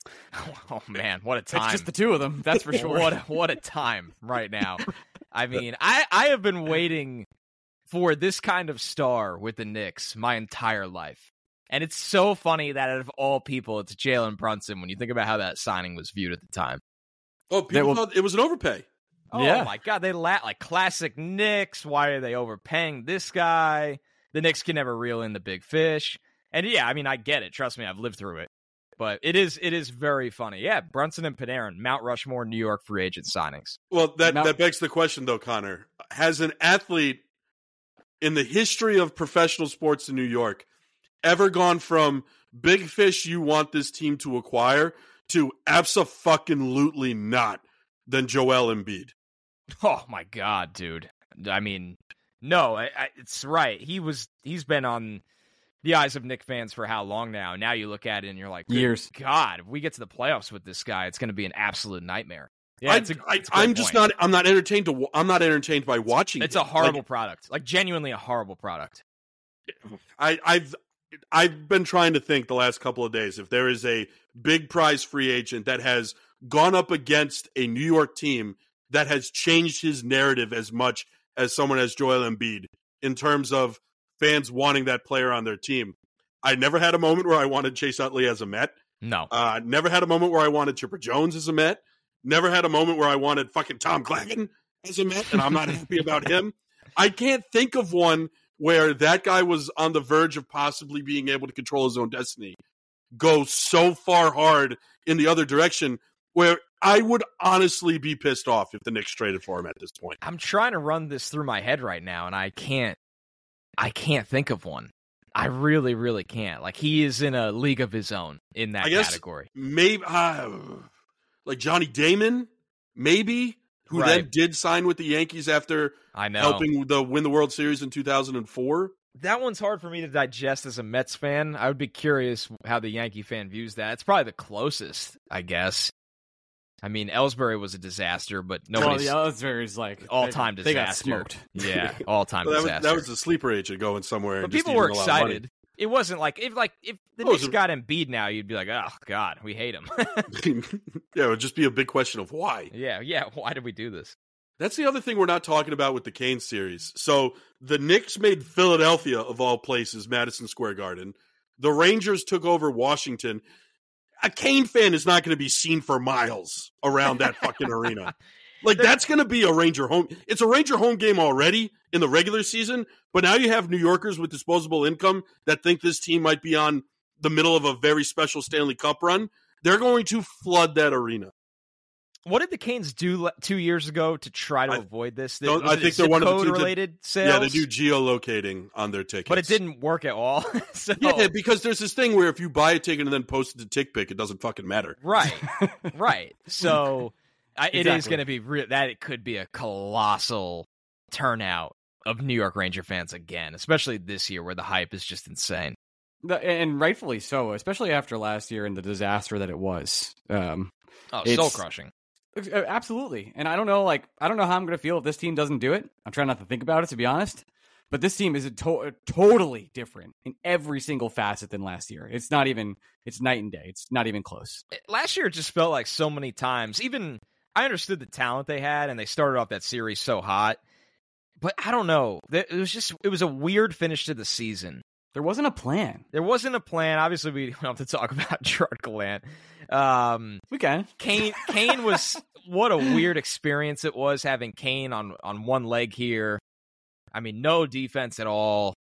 Oh man, what a time. It's just the two of them. That's for sure. What a, what a time right now. I mean, I, I have been waiting for this kind of star with the Knicks my entire life. And it's so funny that out of all people, it's Jalen Brunson when you think about how that signing was viewed at the time. Oh, people will- thought it was an overpay. Oh Yeah. my God, they la- like classic Knicks. Why are they overpaying this guy? The Knicks can never reel in the big fish. And yeah, I mean, I get it. Trust me, I've lived through it. But it is it is very funny. Yeah, Brunson and Panarin, Mount Rushmore, New York free agent signings. Well, that, Now- that begs the question, though, Connor. Has an athlete in the history of professional sports in New York ever gone from big fish you want this team to acquire to abso-fucking-lutely not than Joel Embiid? Oh my God, dude. I mean, no, I, I, it's right. He was he's been on the eyes of Knicks fans for how long now? Now you look at it and you're like, good Years. God, if we get to the playoffs with this guy, it's going to be an absolute nightmare. Yeah, I, it's a, I, it's a great I'm just point. not. I'm not entertained to. I'm not entertained by watching. It's him. a horrible Like, product, like genuinely a horrible product. I, I've I've been trying to think the last couple of days if there is a big prize free agent that has gone up against a New York team that has changed his narrative as much as someone as Joel Embiid in terms of fans wanting that player on their team. I never had a moment where I wanted Chase Utley as a Met. No. Uh, never had a moment where I wanted Chipper Jones as a Met. Never had a moment where I wanted fucking Tom Glavine as a Met, and I'm not happy about him. I can't think of one where that guy was on the verge of possibly being able to control his own destiny, go so far hard in the other direction where I would honestly be pissed off if the Knicks traded for him at this point. I'm trying to run this through my head right now, and I can't. I can't think of one. I really, really can't. Like, he is in a league of his own in that I guess category. Maybe, uh, like Johnny Damon, maybe, who Right. then did sign with the Yankees after I know. helping the win the World Series in two thousand four. That one's hard for me to digest as a Mets fan. I would be curious how the Yankee fan views that. It's probably the closest, I guess. I mean, Ellsbury was a disaster, but nobody's Well, the Ellsbury's like all-time they, disaster. They got smoked. Yeah, all-time Well, that, disaster. was, that was the sleeper agent going somewhere. But and just people were eating a lot of money. excited. It wasn't like if like if the Oh, Knicks it was a- got Embiid now, you'd be like, oh god, we hate him. Yeah, it would just be a big question of why. yeah, yeah. Why did we do this? That's the other thing we're not talking about with the Kane series. So the Knicks made Philadelphia, of all places, Madison Square Garden. The Rangers took over Washington. A Kane fan is not going to be seen for miles around that fucking arena. Like, that's going to be a Ranger home. It's a Ranger home game already in the regular season, but now you have New Yorkers with disposable income that think this team might be on the middle of a very special Stanley Cup run. They're going to flood that arena. What did the Canes do le- two years ago to try to I avoid this? don't- Was I it think they're zip one of the code teams that- related sales. Yeah, they do geolocating on their tickets. but it didn't work at all. so, Yeah, because there's this thing where if you buy a ticket and then post it to TickPick, it doesn't fucking matter. right, right. So I, it is Exactly. going to be re- that. It could be a colossal turnout of New York Ranger fans again, especially this year where the hype is just insane. The- and rightfully so, especially after last year and the disaster that it was. Um, Oh, It's- soul crushing. absolutely. And I don't know, like, I don't know how I'm going to feel if this team doesn't do it. I'm trying not to think about it, to be honest. But this team is a to- totally different in every single facet than last year. It's not even, it's night and day. It's not even close. Last year, it just felt like so many times. Even I understood the talent they had, and they started off that series so hot. But I don't know. It was just it was a weird finish to the season. There wasn't a plan. There wasn't a plan. Obviously, we don't have to talk about Gerard Gallant. Um, We can. Kane, Kane was what a weird experience it was having Kane on on one leg here. I mean, no defense at all.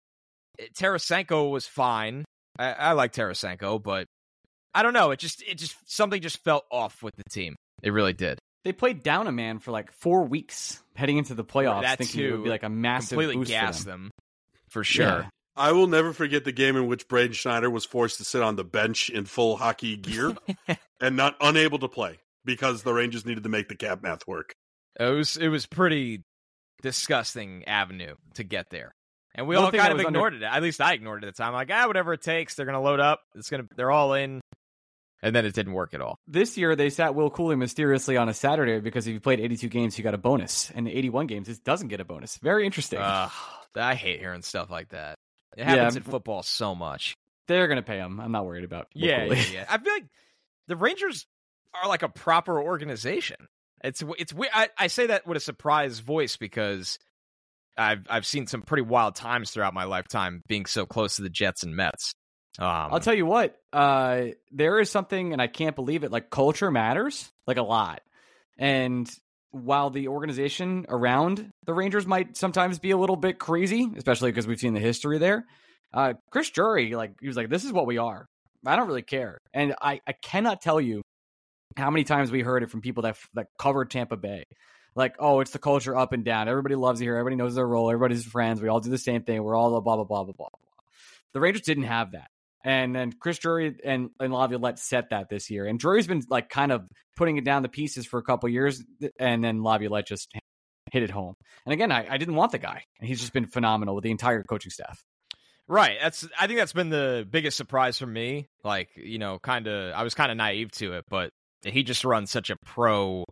Tarasenko was fine. I, I like Tarasenko, but I don't know. It just it just something just felt off with the team. It really did. They played down a man for like four weeks heading into the playoffs, That thinking it too would be like a massive Completely boost gassed for them. them for sure. Yeah. I will never forget the game in which Braden Schneider was forced to sit on the bench in full hockey gear and not unable to play because the Rangers needed to make the cap math work. It was it was pretty disgusting avenue to get there. And we One all thing kind that of was under- ignored it. At least I ignored it at the time. Like, ah, whatever it takes. They're gonna load up. It's gonna. They're all in. And then it didn't work at all. This year, they sat Will Cooley mysteriously on a Saturday because if you played eighty-two games, you got a bonus. And eighty-one games, it doesn't get a bonus. Very interesting. Ugh, I hate hearing stuff like that. It happens Yeah. in football so much. They're going to pay him. I'm not worried about Will Yeah, Cooley. yeah, yeah. I feel like the Rangers are like a proper organization. It's it's we- I, I say that with a surprised voice because I've I've seen some pretty wild times throughout my lifetime being so close to the Jets and Mets. Um, I'll tell you what, uh, there is something, and I can't believe it, like culture matters, like a lot. And while the organization around the Rangers might sometimes be a little bit crazy, especially because we've seen the history there, uh, Chris Drury, like, he was like, this is what we are. I don't really care. And I, I cannot tell you how many times we heard it from people that that covered Tampa Bay. Like, oh, it's the culture up and down. Everybody loves it here. Everybody knows their role. Everybody's friends. We all do the same thing. We're all blah, blah, blah, blah, blah, blah. The Rangers didn't have that. And then Chris Drury and, and Laviolette set that this year. And Drury's been like kind of putting it down the pieces for a couple of years. And then Laviolette just hit it home. And again, I, I didn't want the guy. And he's just been phenomenal with the entire coaching staff. Right. That's I think that's been the biggest surprise for me. Like, you know, kind of I was kind of naive to it, but he just runs such a pro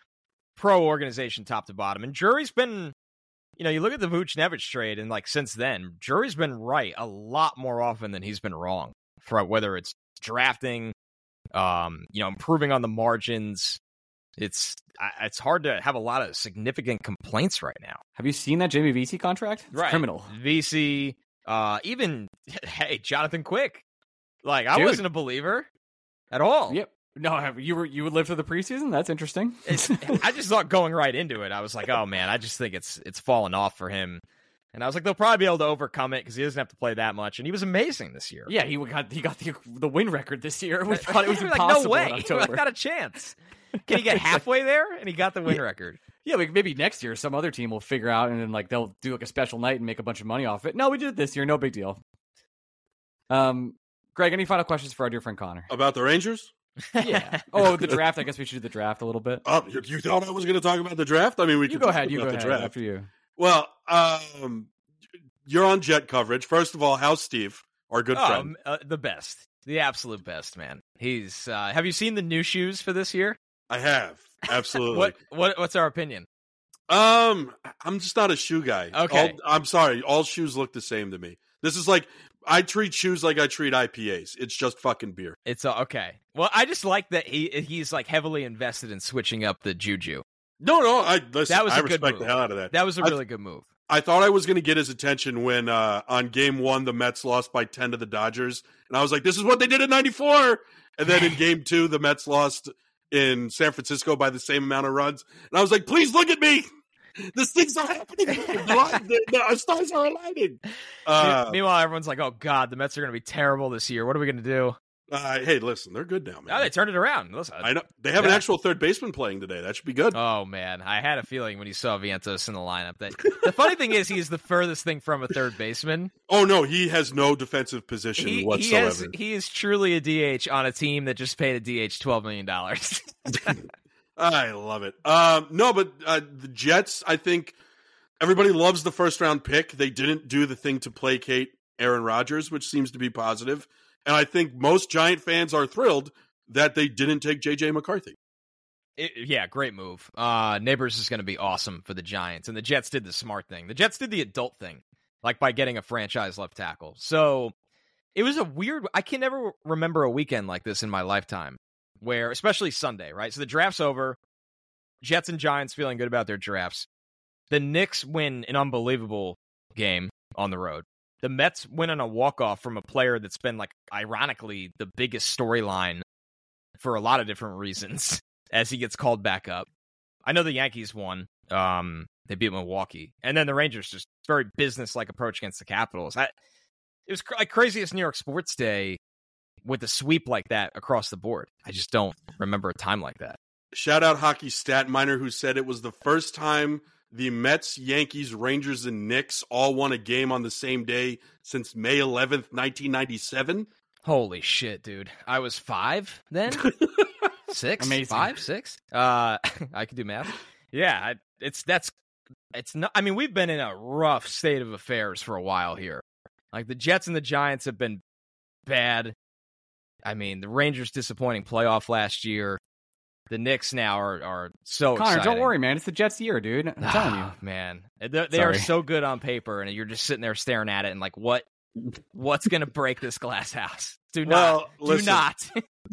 pro organization top to bottom. And Drury's been, you know, you look at the Vucinovic trade and like since then, Drury's been right a lot more often than he's been wrong. For whether it's drafting, um, you know, improving on the margins. It's it's hard to have a lot of significant complaints right now. Have you seen that Jamie Vesey contract? It's right. criminal. Vesey, uh, even, hey, Jonathan Quick. Like, I Dude. wasn't a believer at all. Yep. No, you were you would live through the preseason? That's interesting. It's, I just thought going right into it, I was like, oh, man, I just think it's it's fallen off for him. And I was like, they'll probably be able to overcome it because he doesn't have to play that much. And he was amazing this year. Yeah, he got he got the the win record this year. We thought it was like, impossible no way. in October. Not a chance. Can he get halfway there? And he got the win yeah. record. Yeah, like maybe next year some other team will figure out and then like they'll do like a special night and make a bunch of money off it. No, we did it this year. No big deal. Um, Greg, any final questions for our dear friend Connor? About the Rangers? Yeah. Oh, the draft. I guess we should do the draft a little bit. Oh, you, you thought I was going to talk about the draft? I mean, we You can go talk ahead. You about go the ahead. draft. After you. Well, um, you're on Jet coverage. First of all, how's Steve, our good oh, friend? Uh, the best. The absolute best, man. He's. Uh, have you seen the new shoes for this year? I have. Absolutely. what, what What's our opinion? Um, I'm just not a shoe guy. Okay. All, I'm sorry. All shoes look the same to me. This is like, I treat shoes like I treat I P As. It's just fucking beer. It's uh, okay. Well, I just like that he he's like heavily invested in switching up the juju. No, no. I listen. That was I a good respect move. the hell out of that. That was a I- really good move. I thought I was going to get his attention when uh, on game one the Mets lost by ten to the Dodgers, and I was like, "This is what they did in ninety-four." And then in game two, the Mets lost in San Francisco by the same amount of runs, and I was like, "Please look at me. This thing's not happening. the, the, the stars are aligning." Uh, Meanwhile, everyone's like, "Oh God, the Mets are going to be terrible this year. What are we going to do?" uh, hey, listen, they're good now, man. Oh, they turned it around. Listen, I know they have an Yeah. actual third baseman playing today. That should be good. Oh man, I had a feeling when you saw Vientos in the lineup that the funny thing is he's the furthest thing from a third baseman. Oh no, he has no defensive position He, he whatsoever. has he is truly a D H on a team that just paid a D H twelve million dollars. I love it. Um, no, but uh, the Jets, I think everybody loves the first round pick. They didn't do the thing to placate Aaron Rodgers, which seems to be positive. And I think most Giant fans are thrilled that they didn't take J J McCarthy. It, yeah, great move. Uh, Neighbors is going to be awesome for the Giants, and the Jets did the smart thing. The Jets did the adult thing, like by getting a franchise left tackle. So it was a weird. I can never remember a weekend like this in my lifetime, where especially Sunday, right? So the draft's over. Jets and Giants feeling good about their drafts. The Knicks win an unbelievable game on the road. The Mets win on a walk-off from a player that's been, like, ironically, the biggest storyline for a lot of different reasons as he gets called back up. I know the Yankees won. Um, they beat Milwaukee. And then the Rangers just very business-like approach against the Capitals. I, it was cr- like craziest New York sports day with a sweep like that across the board. I just don't remember a time like that. Shout out Hockey Stat Miner, who said it was the first time the Mets, Yankees, Rangers, and Knicks all won a game on the same day since May eleventh, nineteen ninety-seven. Holy shit, dude. I was five then? Six? Amazing. Five? Six? Uh, I can do math. Yeah, I, it's, that's, it's not, I mean, we've been in a rough state of affairs for a while here. Like, the Jets and the Giants have been bad. I mean, the Rangers disappointing playoff last year. The Knicks now are, are so Connor, exciting. don't worry, man. It's the Jets' year, dude. I'm telling you. Man. They, they are Sorry. so good on paper, and you're just sitting there staring at it and like, what? What's going to break this glass house? Do not. Well, listen. Do not.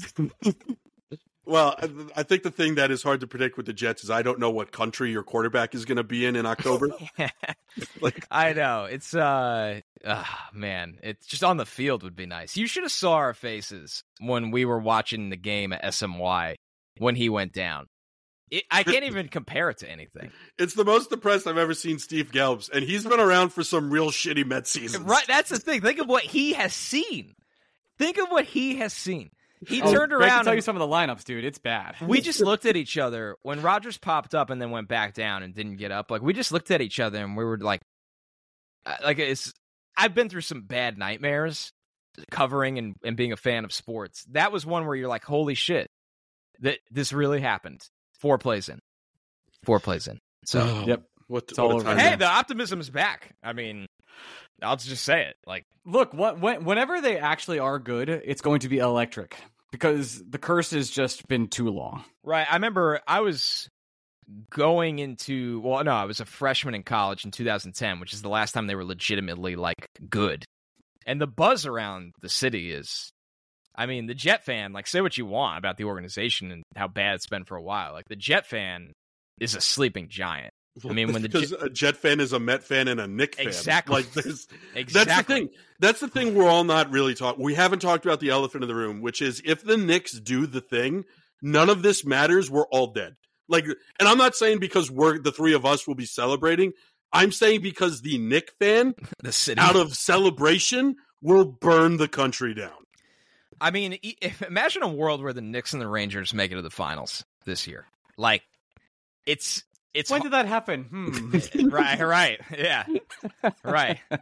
Well, I, I think the thing that is hard to predict with the Jets is I don't know what country your quarterback is going to be in in October. Like, I know. It's, uh, uh, man, it's just on the field would be nice. You should have saw our faces when we were watching the game at S M Y when he went down. It, I can't even compare it to anything. it's the most depressed I've ever seen Steve Gelbs, and he's been around for some real shitty Mets seasons. Right. That's the thing. Think of what he has seen. Think of what he has seen. He Oh, turned Greg can around. tell and- you some of the lineups, dude. It's bad. we just looked at each other when Rodgers popped up and then went back down and didn't get up. Like, we just looked at each other and we were like, uh, like it's. I've been through some bad nightmares covering and, and being a fan of sports. That was one where you're like, holy shit, that this really happened. Four plays in, four plays in. So, Oh, Yep. What, It's what all a over. time. hey, the optimism is back. I mean, I'll just say it. Like, Look, what, when, whenever they actually are good, it's going to be electric because the curse has just been too long. right. I remember I was going into, well, no, I was a freshman in college in two thousand ten, which is the last time they were legitimately like good. And the buzz around the city is I mean, the Jet fan, like, say what you want about the organization and how bad it's been for a while. Like, the Jet fan is a sleeping giant. I mean, when the because Jet... a Jet fan is a Met fan and a Knick fan. Exactly. Like, there's, exactly. That's the thing. That's the thing we're all not really talking. We haven't talked about the elephant in the room, which is if the Knicks do the thing, none of this matters. We're all dead. Like, and I'm not saying because we're the three of us will be celebrating. I'm saying because the Knick fan, the city, out of celebration, will burn the country down. I mean, if, imagine a world where the Knicks and the Rangers make it to the finals this year. Like, it's it's when did that happen? Hmm. right, right, yeah, right. Uh,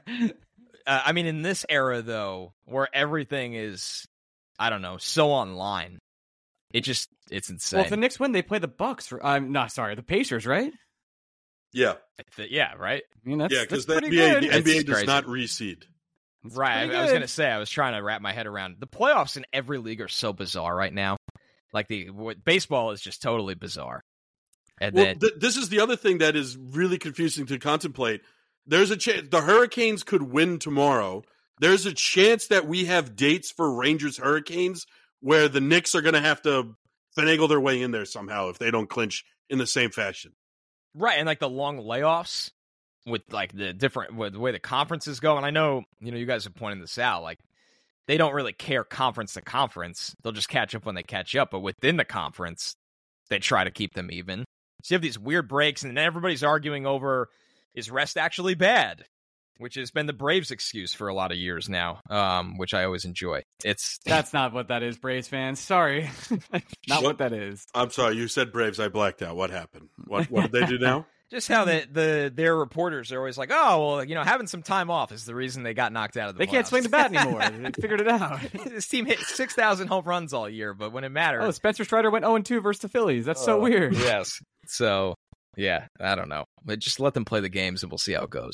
I mean, in this era though, where everything is, I don't know, so online, it just it's insane. Well, if the Knicks win, they play the Bucks. I'm um, not sorry, the Pacers, right? Yeah, yeah, right. I mean, that's yeah, because the N B A, good. the N B A It's does crazy. not reseed. That's right, I, pretty I was good. gonna say I was trying to wrap my head around the playoffs in every league are so bizarre right now. Like the what, baseball is just totally bizarre. And Well, then th- this is the other thing that is really confusing to contemplate. There's a chance the Hurricanes could win tomorrow. There's a chance that we have dates for Rangers Hurricanes where the Knicks are going to have to finagle their way in there somehow if they don't clinch in the same fashion. right, and like the long layoffs with like the different with the way the conferences go. And I know you know you guys are pointing this out. Like they don't really care conference to conference. They'll just catch up when they catch up. But within the conference, they try to keep them even. So you have these weird breaks, and then everybody's arguing over, is rest actually bad? Which has been the Braves' excuse for a lot of years now, um, which I always enjoy. It's That's not what that is, Braves fans. Sorry. Not what that is. I'm sorry, you said Braves. I blacked out. What happened? What what did they do now? just how the, the their reporters are always like, oh, well, you know, having some time off is the reason they got knocked out of the They can't playoffs." swing the bat anymore. They figured it out. This team hit six thousand home runs all year, but when it mattered... Oh, Spencer Strider went oh and two versus the Phillies. That's so Oh, weird. Yes. So, yeah, I don't know. But just let them play the games, and we'll see how it goes.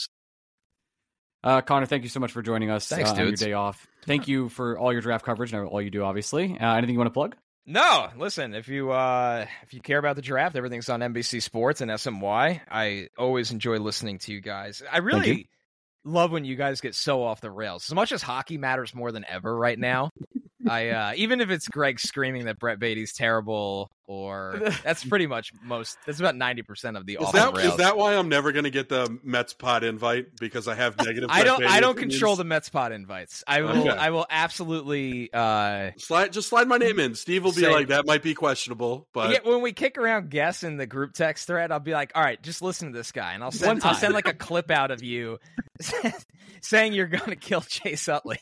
Uh, Connor, thank you so much for joining us Thanks, uh, on your dudes. day off. Thank you for all your draft coverage and all you do, obviously. Uh, anything you want to plug? No, listen, if you uh, if you care about the draft, everything's on N B C Sports and S M Y. I always enjoy listening to you guys. I Thank really love when you guys get so off the rails. As much as hockey matters more than ever right now, I uh, even if it's Greg screaming that Brett Beatty's terrible, or that's pretty much most. That's about ninety percent of the Is off that the rails. is that why I'm never going to get the Mets pod invite because I have negative? I don't. Brett I Beatty don't opinions? control the Mets pod invites. I will. Okay. I will absolutely. Uh, Slide, just slide my name in. Steve will be Say- like, that might be questionable, but yeah, when we kick around guests in the group text thread, I'll be like, "All right, just listen to this guy," and I'll One send. I'll time. send like a clip out of you saying you're going to kill Chase Utley,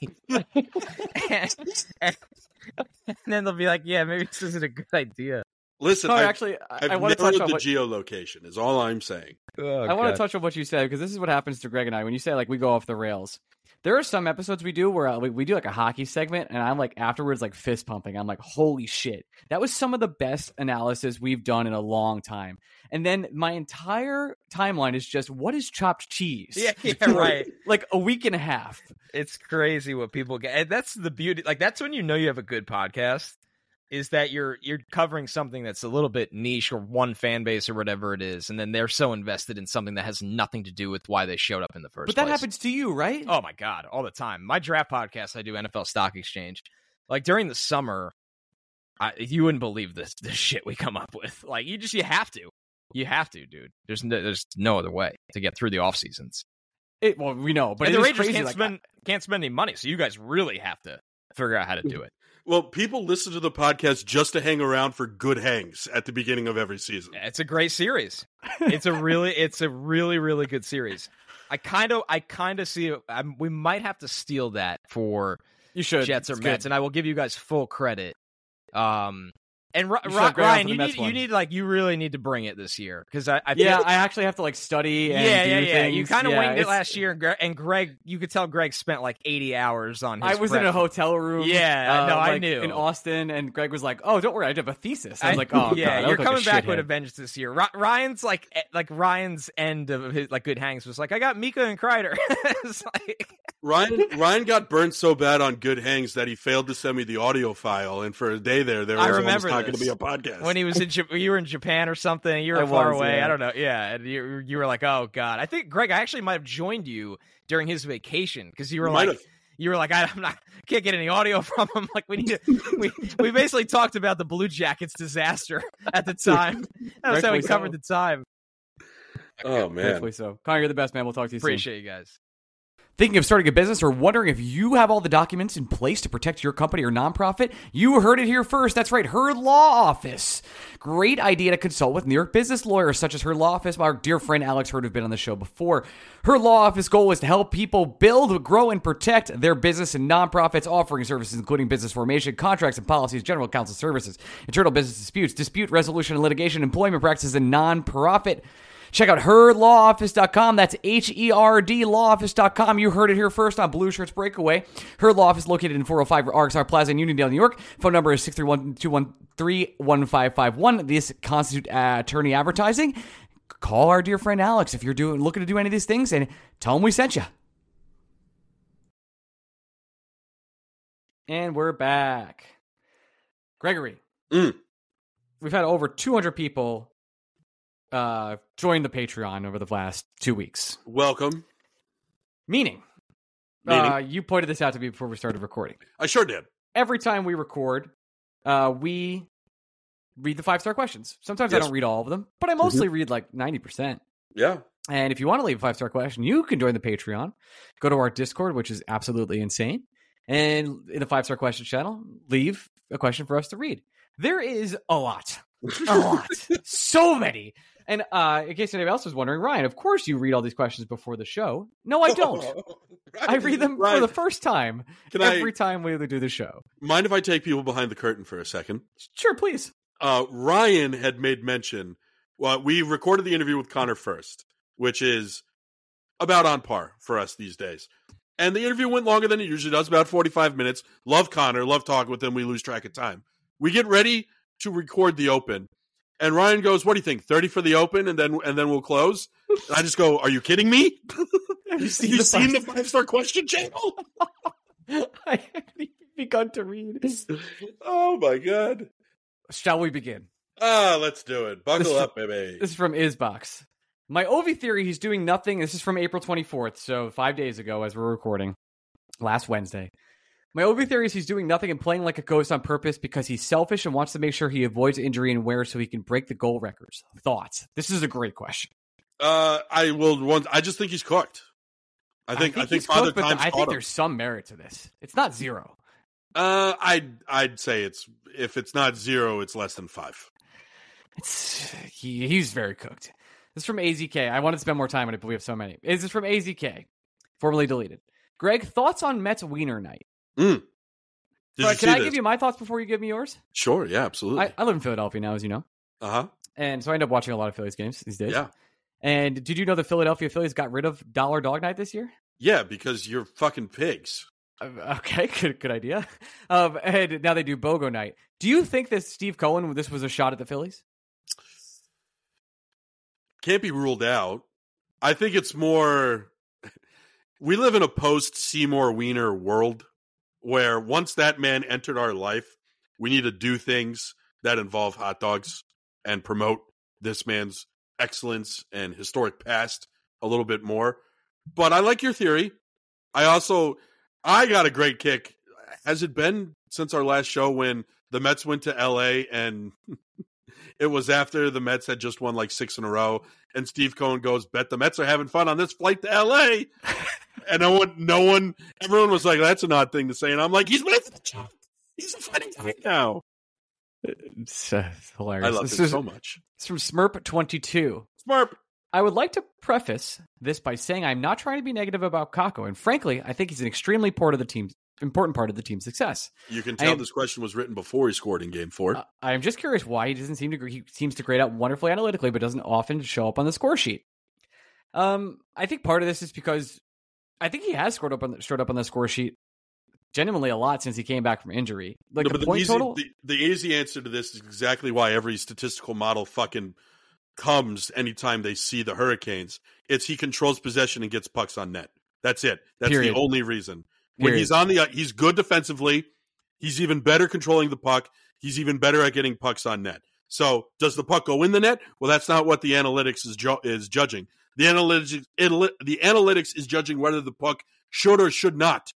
and, and, and then they'll be like, "Yeah, maybe this isn't a good idea." listen, No, I've, actually, I, I've I want to touch narrowed on the what geolocation. Is all I'm saying. Oh, I want God. to touch on what you said because this is what happens to Greg and I when you say like we go off the rails. There are some episodes we do where uh, we, we do like a hockey segment, and I'm like afterwards like fist pumping. I'm like, holy shit, that was some of the best analysis we've done in a long time. And then my entire timeline is just what is chopped cheese? Yeah, yeah, For, right. Like a week and a half. It's crazy what people get. And that's the beauty. Like that's when you know you have a good podcast. Is that you're you're covering something that's a little bit niche or one fan base or whatever it is, and then they're so invested in something that has nothing to do with why they showed up in the first But place. that happens to you, right? Oh my God, all the time. My draft podcast, I do N F L Stock Exchange. Like during the summer, I, you wouldn't believe this the shit we come up with. Like you just you have to, you have to, dude. There's no, there's no other way to get through the off seasons. It, well, we know, but and it the is Rangers crazy. can't like, spend can't spend any money, so you guys really have to figure out how to do it. Well, people listen to the podcast just to hang around for good hangs at the beginning of every season. It's a great series. It's a really, it's a really, really good series. I kind of, I kind of see. I'm, we might have to steal that for you should Jets or It's Mets, good. and I will give you guys full credit. Um, and Ri- You should Ri- have Graham Ryan, for the you Mets need, one. you need like, you really need to bring it this year because I, I feel- Yeah, I actually have to like study. And yeah, do yeah, yeah. things. You kind of Yeah, winged it it's- last year, and Greg, and Greg, you could tell Greg spent like eighty hours on. His I was in a prep. hotel room. Yeah, uh, no, I like, knew. in Austin, and Greg was like, "Oh, don't worry, I have a thesis." I was I- like, "Oh, yeah, God, I you're look like a coming back with a shithead." vengeance this year. Ri- Ryan's like, eh, like Ryan's end of his like good hangs was like, I got Mika and Kreider. It's like, Ryan Ryan got burnt so bad on good hangs that he failed to send me the audio file, and for a day there, there was I almost remember not going to this. be a podcast. when he was in, Jap- you were in Japan or something. You were I far was, away. yeah. I don't know. Yeah, and you you were like, oh God. I think Greg, I actually might have joined you during his vacation because you were Might like, have. you were like, I, I'm not, can't get any audio from him. Like we need to, we we basically talked about the Blue Jackets disaster at the time. That's how we covered so. the time. Oh man, hopefully so. Connor, you're the best, man. We'll talk to you Appreciate soon. you guys. Thinking of starting a business or wondering if you have all the documents in place to protect your company or nonprofit? You heard it here first. That's right, Her Law Office. Great idea to consult with New York business lawyers such as Her Law Office. Our dear friend Alex Hurd have been on the show before. Her Law Office goal is to help people build, grow, and protect their business and nonprofits, offering services including business formation, contracts and policies, general counsel services, internal business disputes, dispute resolution and litigation, employment practices, and nonprofit. Check out her law office dot com. That's H E R D law office dot com. You heard it here first on Blue Shirts Breakaway. Her Law Office located in four oh five R X R Plaza in Uniondale, New York. Phone number is six three one, two one three, one five five one. This constitutes uh, attorney advertising. Call our dear friend Alex if you're doing looking to do any of these things and tell him we sent you. And we're back. Gregory, mm. we've had over two hundred people uh, join the Patreon over the last two weeks. Welcome. Meaning, Meaning? Uh, you pointed this out to me before we started recording. I sure did. Every time we record, uh, we read the five-star questions. Sometimes yes. I don't read all of them, but I mostly mm-hmm. read like ninety percent. Yeah. And if you want to leave a five-star question, you can join the Patreon. Go to our Discord, which is absolutely insane. And in the five-star question channel, leave a question for us to read. There is a lot. A lot. So many. And uh, in case anybody else was wondering, Ryan, of course you read all these questions before the show. No, I don't. Ryan, I read them Ryan, for the first time Can every I, time we do the show. Mind if I take people behind the curtain for a second? Sure, please. Uh, Ryan had made mention, well, we recorded the interview with Connor first, which is about on par for us these days. And the interview went longer than it usually does, about forty-five minutes. Love Connor, love talking with him. We lose track of time. We get ready to record the open. And Ryan goes, what do you think? thirty for the open and then and then we'll close? And I just go, are you kidding me? Have you seen, you the, seen five- the five-star question channel? I haven't even begun to read. Oh, my God. Shall we begin? Ah, let's do it. Buckle this up, from, baby. This is from Izbox. My Ovi theory, he's doing nothing. This is from April twenty-fourth, so five days ago as we're recording, last Wednesday. My Ovi theory is he's doing nothing and playing like a ghost on purpose because he's selfish and wants to make sure he avoids injury and wear so he can break the goal records. Thoughts? This is a great question. Uh, I will. Want, I just think he's cooked. I think. I think, I think Father cooked, Time's I think caught him. There's some merit to this. It's not zero. Uh, I'd I'd say it's if it's not zero, it's less than five. It's he, he's very cooked. This is from A Z K. I wanted to spend more time on it, but we have so many. This is from A Z K, formerly deleted. Greg, thoughts on Mets Wiener night? Mm. But can I this? give you my thoughts before you give me yours? Sure, yeah, absolutely. I, I live in Philadelphia now, as you know. Uh-huh. And so I end up watching a lot of Phillies games these days. Yeah. And did you know the Philadelphia Phillies got rid of Dollar Dog Night this year? Yeah, because you're fucking pigs. Uh, okay, good good idea. Um, and now they do BOGO Night. Do you think that Steve Cohen, this was a shot at the Phillies? Can't be ruled out. I think it's more... We live in a post-Seymour Wiener world where once that man entered our life, we need to do things that involve hot dogs and promote this man's excellence and historic past a little bit more. But I like your theory. I also, I got a great kick. Has it been since our last show when the Mets went to L A and it was after the Mets had just won like six in a row and Steve Cohen goes, bet the Mets are having fun on this flight to L A. And no one, no one, everyone was like, that's an odd thing to say. And I'm like, he's with the job. He's a funny guy now. It's uh, hilarious. I love this him is, so much. It's from Smurp twenty-two. Smurp. I would like to preface this by saying I'm not trying to be negative about Kakko. And frankly, I think he's an extremely part of the team's, important part of the team's success. You can tell am, this question was written before he scored in game four. Uh, I'm just curious why he doesn't seem to, he seems to grade out wonderfully analytically, but doesn't often show up on the score sheet. Um, I think part of this is because I think he has scored up on the, showed up on the score sheet genuinely a lot since he came back from injury. Like no, the point the easy, total. The, the easy answer to this is exactly why every statistical model fucking comes anytime they see the Hurricanes. It's he controls possession and gets pucks on net. That's it. That's Period. the only reason. When Period. he's on the, he's good defensively. He's even better controlling the puck. He's even better at getting pucks on net. So does the puck go in the net? Well, that's not what the analytics is ju- is judging. The analytics, the analytics is judging whether the puck should or should not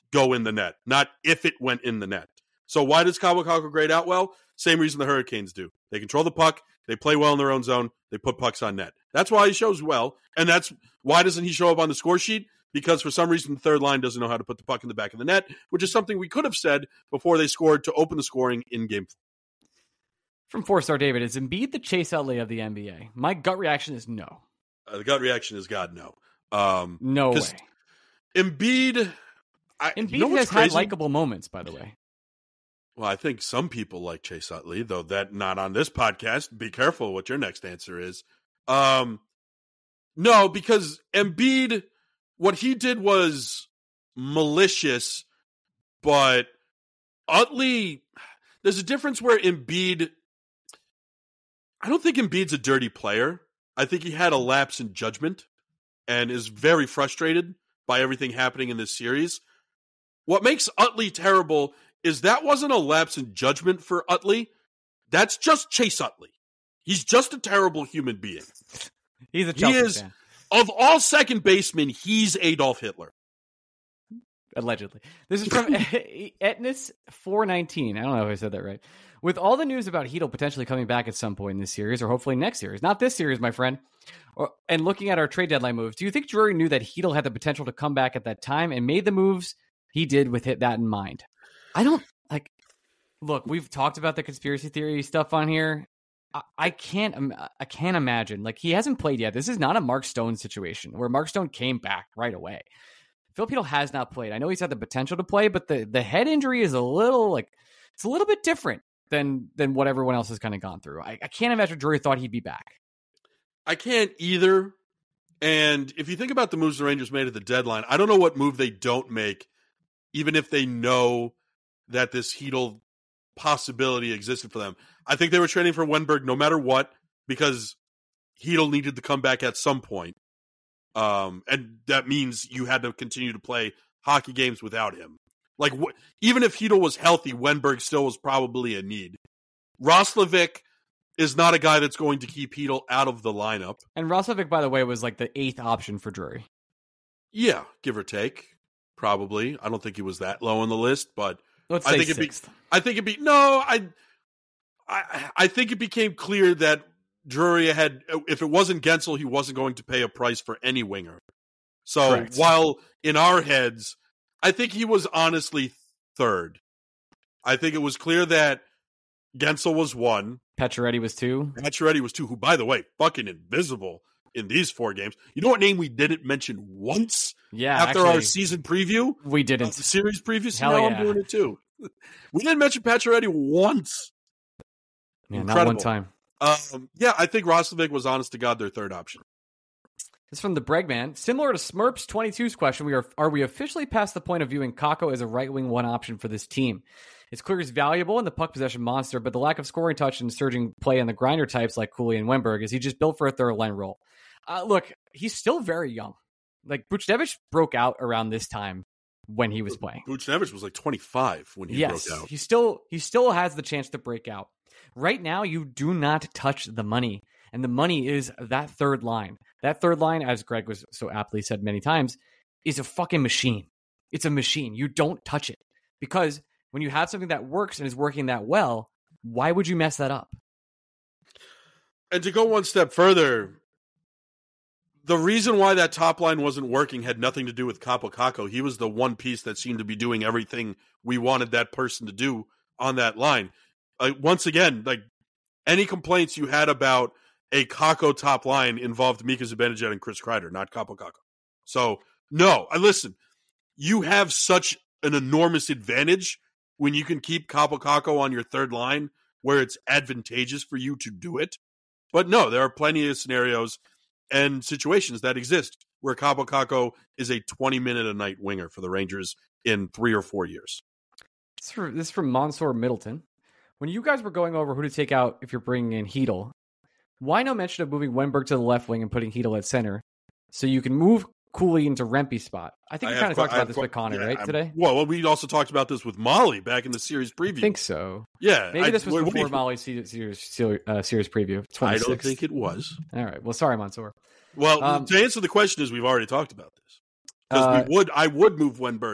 go in the net, not if it went in the net. So why does Cabo Caco grade out well? Same reason the Hurricanes do. They control the puck. They play well in their own zone. They put pucks on net. That's why he shows well. And that's why doesn't he show up on the score sheet? Because for some reason, the third line doesn't know how to put the puck in the back of the net, which is something we could have said before they scored to open the scoring in game four. From four-star David, is Embiid the Chase Utley of the N B A? My gut reaction is no. Uh, the gut reaction is God, no. Um, no way. Embiid, I, Embiid you know has crazy? had likable moments, by the way. Well, I think some people like Chase Utley, though that not on this podcast. Be careful what your next answer is. Um, no, because Embiid, what he did was malicious, but Utley, there's a difference where Embiid, I don't think Embiid's a dirty player. I think he had a lapse in judgment and is very frustrated by everything happening in this series. What makes Utley terrible is that wasn't a lapse in judgment for Utley. That's just Chase Utley. He's just a terrible human being. He's a Chelsea he is, fan. Of all second basemen, he's Adolf Hitler. Allegedly. This is from Etnis four nineteen. I don't know if I said that right. With all the news about Hedl potentially coming back at some point in this series, or hopefully next series, not this series, my friend, or, and looking at our trade deadline moves, do you think Drury knew that Hedl had the potential to come back at that time and made the moves he did with it, that in mind? I don't, like, look, we've talked about the conspiracy theory stuff on here. I, I can't, I can't imagine. Like, he hasn't played yet. This is not a Mark Stone situation where Mark Stone came back right away. Filip Hedl has not played. I know he's had the potential to play, but the, the head injury is a little, like, it's a little bit different than than what everyone else has kind of gone through. I, I can't imagine Drury thought he'd be back. I can't either. And if you think about the moves the Rangers made at the deadline, I don't know what move they don't make, even if they know that this Hedl possibility existed for them. I think they were trading for Wenberg no matter what, because Hedl needed to come back at some point. Um, and that means you had to continue to play hockey games without him. Like, wh- even if Hedl was healthy, Wenberg still was probably a need. Roslovic is not a guy that's going to keep Hedl out of the lineup. And Roslovic, by the way, was like the eighth option for Drury. Yeah, give or take. Probably. I don't think he was that low on the list, but Let's I say think sixth. it'd be I think it'd be no, I I I think it became clear that Drury had, if it wasn't Gensel, he wasn't going to pay a price for any winger. So Correct. While in our heads, I think he was honestly third. I think it was clear that Gensel was one. Pacioretty was two. Pacioretty was two, who, by the way, fucking invisible in these four games. You know what name we didn't mention once Yeah, after actually, our season preview? we didn't. Uh, the series preview? So Hell now yeah. I'm doing it too. We didn't mention Pacioretty once. Yeah, not Incredible. one time. Um, yeah, I think Roslovic was, honest to God, their third option. This is from the Bregman. Similar to Smurps twenty-two's question, we are are we officially past the point of viewing Kakko as a right-wing one option for this team? It's clear he's valuable in the puck possession monster, but the lack of scoring touch and surging play on the grinder types like Cooley and Wenberg, is he just built for a third line role? Uh, look, he's still very young. Like, Buchnevich broke out around this time when he was playing. Buchnevich was like twenty-five when he yes, broke out. he still he still has the chance to break out. Right now, you do not touch the money, and the money is that third line. That third line, as Greg was so aptly said many times, is a fucking machine. It's a machine. You don't touch it, because when you have something that works and is working that well, why would you mess that up? And to go one step further, the reason why that top line wasn't working had nothing to do with Kaapo Kakko. He was the one piece that seemed to be doing everything we wanted that person to do on that line. Uh, once again, like, any complaints you had about a Kakko top line involved Mika Zibanejad and Chris Kreider, not Kaapo Kakko. So, no, I listen, you have such an enormous advantage when you can keep Kaapo Kakko on your third line where it's advantageous for you to do it. But no, there are plenty of scenarios and situations that exist where Kaapo Kakko is a twenty-minute-a-night winger for the Rangers in three or four years. This is, for, this is from Mansour Middleton. When you guys were going over who to take out if you're bringing in Hedl, why no mention of moving Wenberg to the left wing and putting Hedl at center so you can move Cooley into Rempe's spot? I think we kind of talked about this with Connor, yeah, right, I'm, today? Well, we also talked about this with Molly back in the series preview. I think so. Yeah. Maybe I, this was what, before what Molly's series, series, uh, series preview. I don't think it was. All right. Well, sorry, Mansour. Well, Um, to answer the question is we've already talked about this. Because uh, we would, I would move Wenberg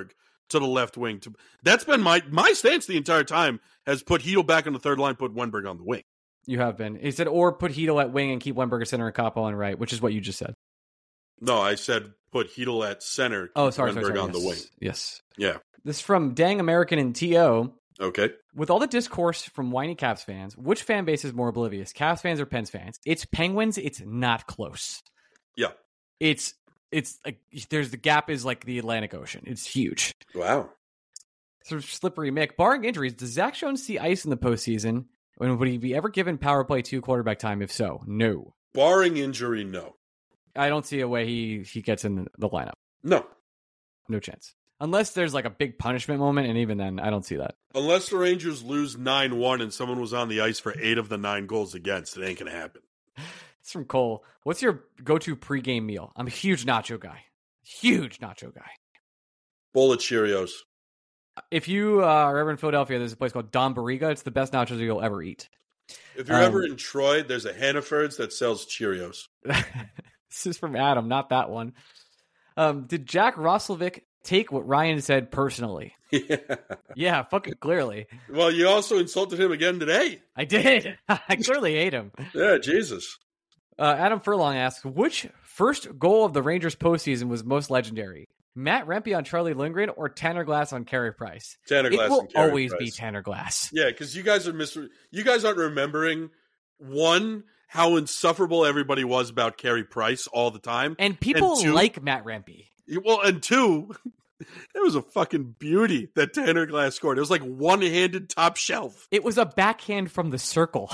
to the left wing. To That's been my my stance the entire time, has put Heedle back on the third line, put Wenberg on the wing. You have been. He said, or put Heedle at wing and keep Wenberg at center and Capo on right, which is what you just said. No, I said put Heedle at center, oh, sorry, sorry, Wenberg sorry. on yes. the wing. Yes. Yeah. This is from Dang American and T O. Okay. With all the discourse from whiny Caps fans, which fan base is more oblivious, Caps fans or Pens fans? It's Penguins. It's not close. Yeah. It's it's like there's the gap is like the Atlantic Ocean. It's huge. Wow. Sort of slippery Mick. Barring injuries, does Zach Jones see ice in the postseason? And would he be ever given power play two quarterback time? If so, no. Barring injury, no. I don't see a way he he gets in the lineup. No. No chance. Unless there's like a big punishment moment, and even then, I don't see that. Unless the Rangers lose nine one and someone was on the ice for eight of the nine goals against, it ain't going to happen. It's from Cole. What's your go-to pregame meal? I'm a huge nacho guy. Huge nacho guy. Bowl of Cheerios. If you uh, are ever in Philadelphia, there's a place called Don Barriga. It's the best nachos you'll ever eat. If you're um, ever in Troy, there's a Hannaford's that sells Cheerios. This is from Adam, not that one. Um, did Jack Roslovic take what Ryan said personally? Yeah. Yeah, fucking clearly. Well, you also insulted him again today. I did. I clearly hate him. Yeah, Jesus. Uh, Adam Furlong asks, which first goal of the Rangers postseason was most legendary? Matt Rempe on Charlie Lindgren or Tanner Glass on Carey Price? Tanner Glass It will and Carey always Price. be Tanner Glass. Yeah, because you guys are mis- You guys aren't remembering, one, how insufferable everybody was about Carey Price all the time. And people And two, like Matt Rempe. Well, and two, it was a fucking beauty that Tanner Glass scored. It was like one-handed top shelf. It was a backhand from the circle.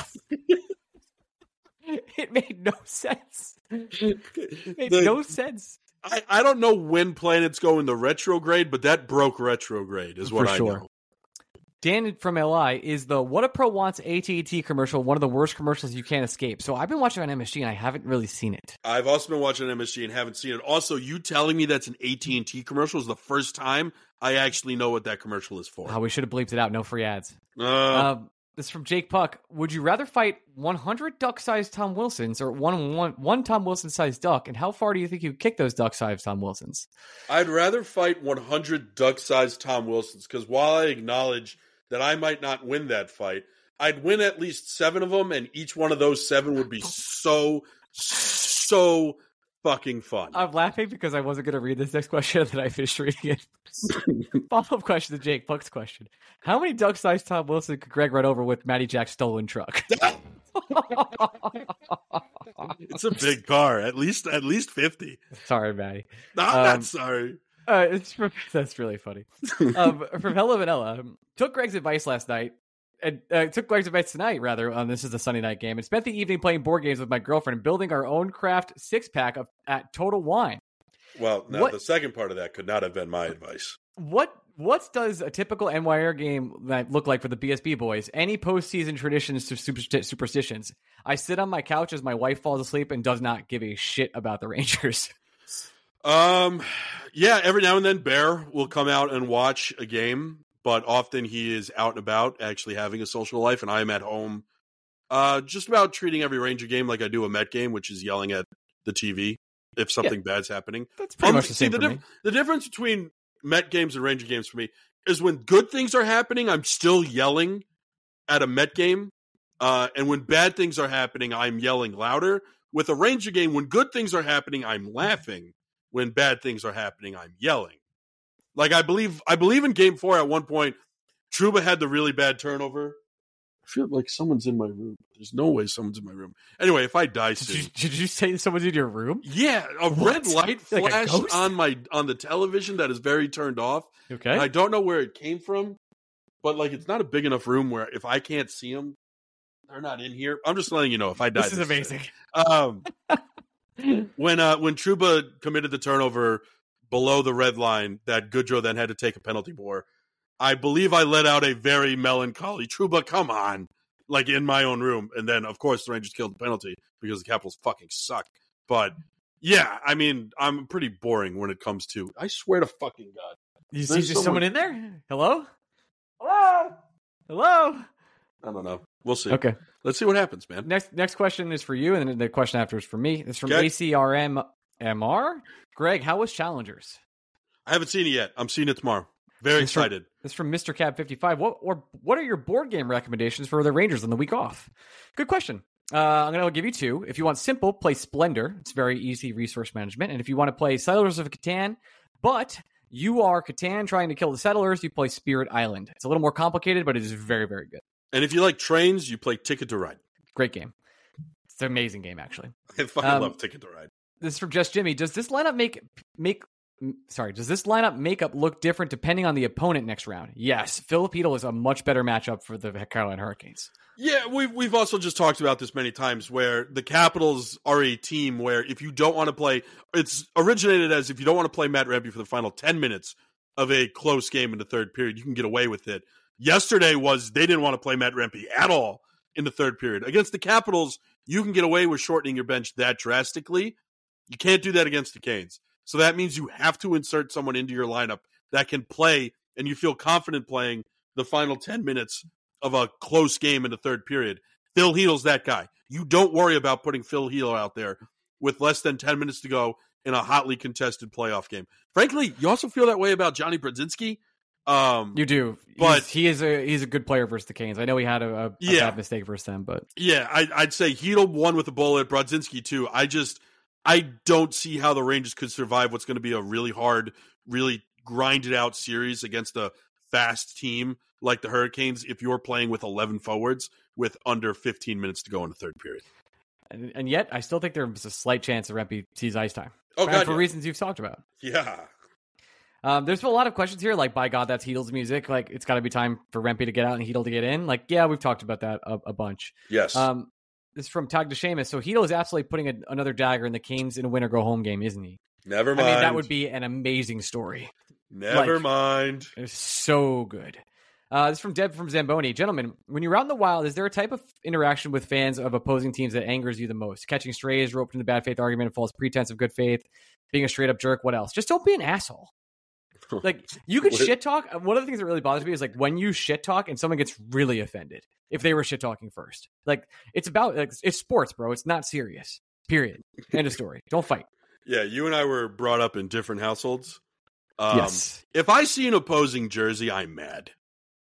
It made no sense. It made The- no sense. I, I don't know when planets go into retrograde, but that broke retrograde is what For I sure. know. Dan from L I, is the What a Pro Wants A T and T commercial one of the worst commercials you can't escape? So I've been watching on M S G and I haven't really seen it. I've also been watching M S G and haven't seen it. Also, you telling me that's an A T and T commercial is the first time I actually know what that commercial is for. Oh, we should have bleeped it out. No free ads. Uh, Um, this is from Jake Puck. Would you rather fight one hundred duck-sized Tom Wilsons or one, one, one Tom Wilson-sized duck? And how far do you think you kick those duck-sized Tom Wilsons? I'd rather fight one hundred duck-sized Tom Wilsons, because while I acknowledge that I might not win that fight, I'd win at least seven of them, and each one of those seven would be so, so fucking fun. I'm laughing because I wasn't going to read this next question, and then I finished reading it. Follow-up question to Jake Puck's question. How many duck-sized Tom Wilson could Greg run over with Matty Jack's stolen truck? It's a big car. At least at least fifty. Sorry, Matty. No, I'm Um, not sorry. Uh, it's from, that's really funny. Um, from Hello Vanilla, um, took Greg's advice last night, and uh, took Greg's advice tonight, rather, on This Is a Sunday Night Game, and spent the evening playing board games with my girlfriend and building our own craft six-pack of at Total Wine. Well, now what- the second part of that could not have been my advice. What what does a typical N Y R game that look like for the B S B boys? Any postseason traditions to supersti- superstitions? I sit on my couch as my wife falls asleep and does not give a shit about the Rangers. Um, yeah, every now and then Bear will come out and watch a game, but often he is out and about, actually having a social life, and I am at home, uh, just about treating every Ranger game like I do a Met game, which is yelling at the T V if something bad's happening. That's pretty Um, much the see, same the, for dif- me. the difference between Met games and Ranger games for me is when good things are happening, I'm still yelling at a Met game, uh, and when bad things are happening, I'm yelling louder. With a Ranger game, when good things are happening, I'm laughing. When bad things are happening, I'm yelling. Like I believe, I believe in Game Four at one point, Trouba had the really bad turnover. I feel like someone's in my room. There's no way someone's in my room. Anyway, if I die Did soon, you, did you say someone's in your room? yeah, a What? red light Like a flashed ghost? on my on the television that is very turned off. Okay. And I don't know where it came from, but like it's not a big enough room where if I can't see them, they're not in here. I'm just letting you know if I die. This is year. amazing. Um, when uh, when Trouba committed the turnover below the red line that Goodrow then had to take a penalty for, I believe I let out a very melancholy Trouba, come on, like in my own room. And then, of course, the Rangers killed the penalty because the Capitals fucking suck. But yeah, I mean, I'm pretty boring when it comes to, I swear to fucking God. You see There's just someone- someone in there? Hello? Hello? Hello? I don't know. We'll see. Okay. Let's see what happens, man. Next next question is for you, and then the question after is for me. It's from Okay. A C R M M R. Greg, how was Challengers? I haven't seen it yet. I'm seeing it tomorrow. Very this excited. From, this is from Mister Cab fifty-five. What or what are your board game recommendations for the Rangers on the week off? Good question. Uh, I'm going to give you two. If you want simple, play Splendor. It's very easy resource management. And if you want to play Settlers of Catan, but you are Catan trying to kill the settlers, you play Spirit Island. It's a little more complicated, but it is very, very good. And if you like trains, you play Ticket to Ride. Great game. It's an amazing game, actually. I fucking um, love Ticket to Ride. This is from Just Jimmy. Does this lineup make make sorry? Does this lineup makeup look different depending on the opponent next round? Yes, Filipino is a much better matchup for the Carolina Hurricanes. Yeah, we've we've also just talked about this many times, where the Capitals are a team where if you don't want to play, it's originated as if you don't want to play Matt Rempe for the final ten minutes of a close game in the third period, you can get away with it. Yesterday was they didn't want to play Matt Rempe at all in the third period. Against the Capitals, you can get away with shortening your bench that drastically. You can't do that against the Canes. So that means you have to insert someone into your lineup that can play and you feel confident playing the final ten minutes of a close game in the third period. Phil Heedle's that guy. You don't worry about putting Phil Heedle out there with less than ten minutes to go in a hotly contested playoff game. Frankly, you also feel that way about Johnny Brodzinski. Um, you do, but he's, he is a he's a good player versus the Canes. I know he had a, a, a yeah. bad mistake versus them, but yeah, I, I'd say Heedle won with a bullet. Brodzinski too. I just I don't see how the Rangers could survive what's going to be a really hard, really grinded out series against a fast team like the Hurricanes if you're playing with eleven forwards with under fifteen minutes to go in the third period. And, and yet, I still think there's a slight chance that Rempe sees ice time. Oh, God, for yeah. reasons you've talked about. Yeah. Um, there's been a lot of questions here, like, by God, that's Heedle's music. Like, it's got to be time for Rempe to get out and Heedle to get in. Like, yeah, we've talked about that a, a bunch. Yes. Um, this is from Tag to Seamus. So Heedle is absolutely putting a, another dagger in the Canes in a win or go home game, isn't he? Never mind. I mean, that would be an amazing story. Never like, mind. It's so good. Uh, this is from Deb from Zamboni. Gentlemen, when you're out in the wild, is there a type of interaction with fans of opposing teams that angers you the most? Catching strays, roped into bad faith argument, false pretense of good faith, being a straight up jerk. What else? Just don't be an asshole. Like, you could shit talk. One of the things that really bothers me is like when you shit talk and someone gets really offended if they were shit talking first. Like, it's about, like, it's sports, bro. It's not serious. Period. End of story. Don't fight. Yeah, you and I were brought up in different households. Um, yes. If I see an opposing jersey, I'm mad.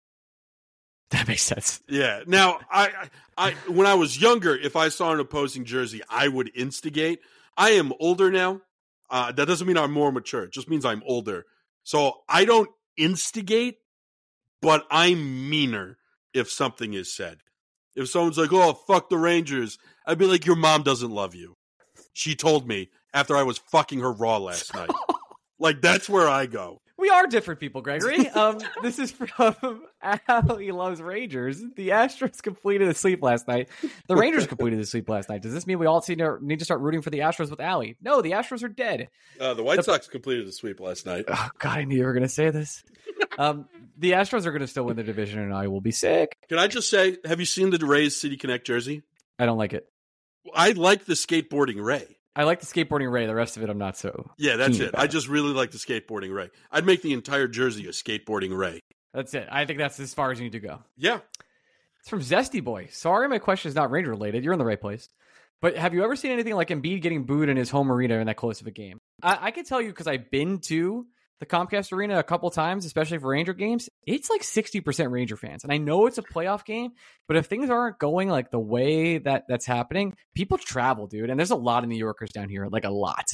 That makes sense. Yeah. Now, I, I, when I was younger, if I saw an opposing jersey, I would instigate. I am older now. Uh, that doesn't mean I'm more mature. It just means I'm older. So I don't instigate, but I'm meaner if something is said. If someone's like, oh, fuck the Rangers, I'd be like, your mom doesn't love you. She told me after I was fucking her raw last night. Like, that's where I go. We are different people, Gregory. Um, this is from Al. He loves Rangers. The Astros completed a sweep last night. The Rangers completed a sweep last night. Does this mean we all need to, need to start rooting for the Astros with Allie? No, the Astros are dead. Uh, the White the, Sox completed a sweep last night. Oh, God, I knew you were going to say this. Um, the Astros are going to still win the division, and I will be sick. Can I just say, have you seen the Rays City Connect jersey? I don't like it. I like the skateboarding Ray. I like the skateboarding Ray. The rest of it, I'm not so. Yeah, that's it. About. I just really like the skateboarding Ray. I'd make the entire jersey a skateboarding Ray. That's it. I think that's as far as you need to go. Yeah. It's from Zesty Boy. Sorry, my question is not Ranger related. You're in the right place. But have you ever seen anything like Embiid getting booed in his home arena in that close of a game? I, I can tell you because I've been to the Comcast Arena a couple times, especially for Ranger games. It's like sixty percent Ranger fans. And I know it's a playoff game, but if things aren't going like the way that that's happening, people travel, dude. And there's a lot of New Yorkers down here, like a lot.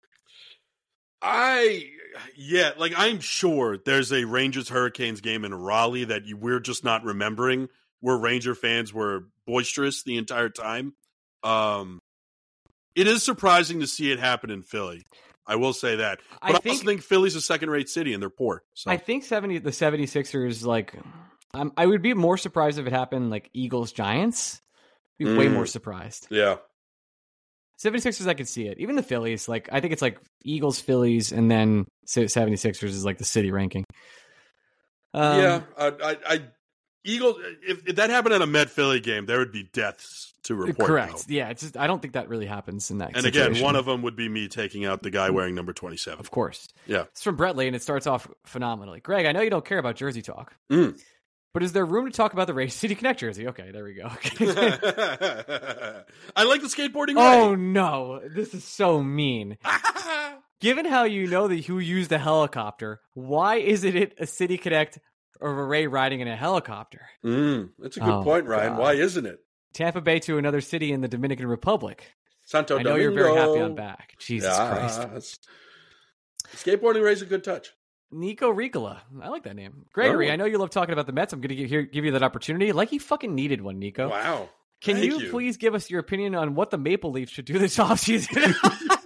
I, yeah, like I'm sure there's a Rangers Hurricanes game in Raleigh that you, we're just not remembering where Ranger fans were boisterous the entire time. Um, it is surprising to see it happen in Philly. I will say that. But I, I think, also think Philly's a second-rate city, and they're poor. So. I think seventy the seventy-sixers, like, um, I would be more surprised if it happened, like, Eagles-Giants. Be mm. way more surprised. Yeah. seventy-sixers, I could see it. Even the Phillies, like, I think it's, like, Eagles, Phillies, and then seventy-sixers is, like, the city ranking. Um, yeah. I, I, I Eagles, if, if that happened at a Met Philly game, there would be deaths to report. Correct. Though. Yeah, it's just, I don't think that really happens in that And situation. again, one of them would be me taking out the guy wearing number twenty-seven. Of course. Yeah. It's from Bretley, and it starts off phenomenally. Greg, I know you don't care about jersey talk, mm. but is there room to talk about the Race City Connect jersey? Okay, there we go. I like the skateboarding. Oh, way. no. This is so mean. Given how you know that who used a helicopter, why isn't it a City Connect or a Ray riding in a helicopter? Mm, that's a good Oh, point, Ryan. God. Why isn't it? Tampa Bay to another city in the Dominican Republic. Santo I know Domingo. you're very happy I'm back. Jesus Christ. Christ. Skateboarding Ray's a good touch. Nico Ricola. I like that name. Gregory, Oh. I know you love talking about the Mets. I'm going to give, here, give you that opportunity. Like he fucking needed one, Nico. Wow. Can Thank you, you. please give us your opinion on what the Maple Leafs should do this offseason?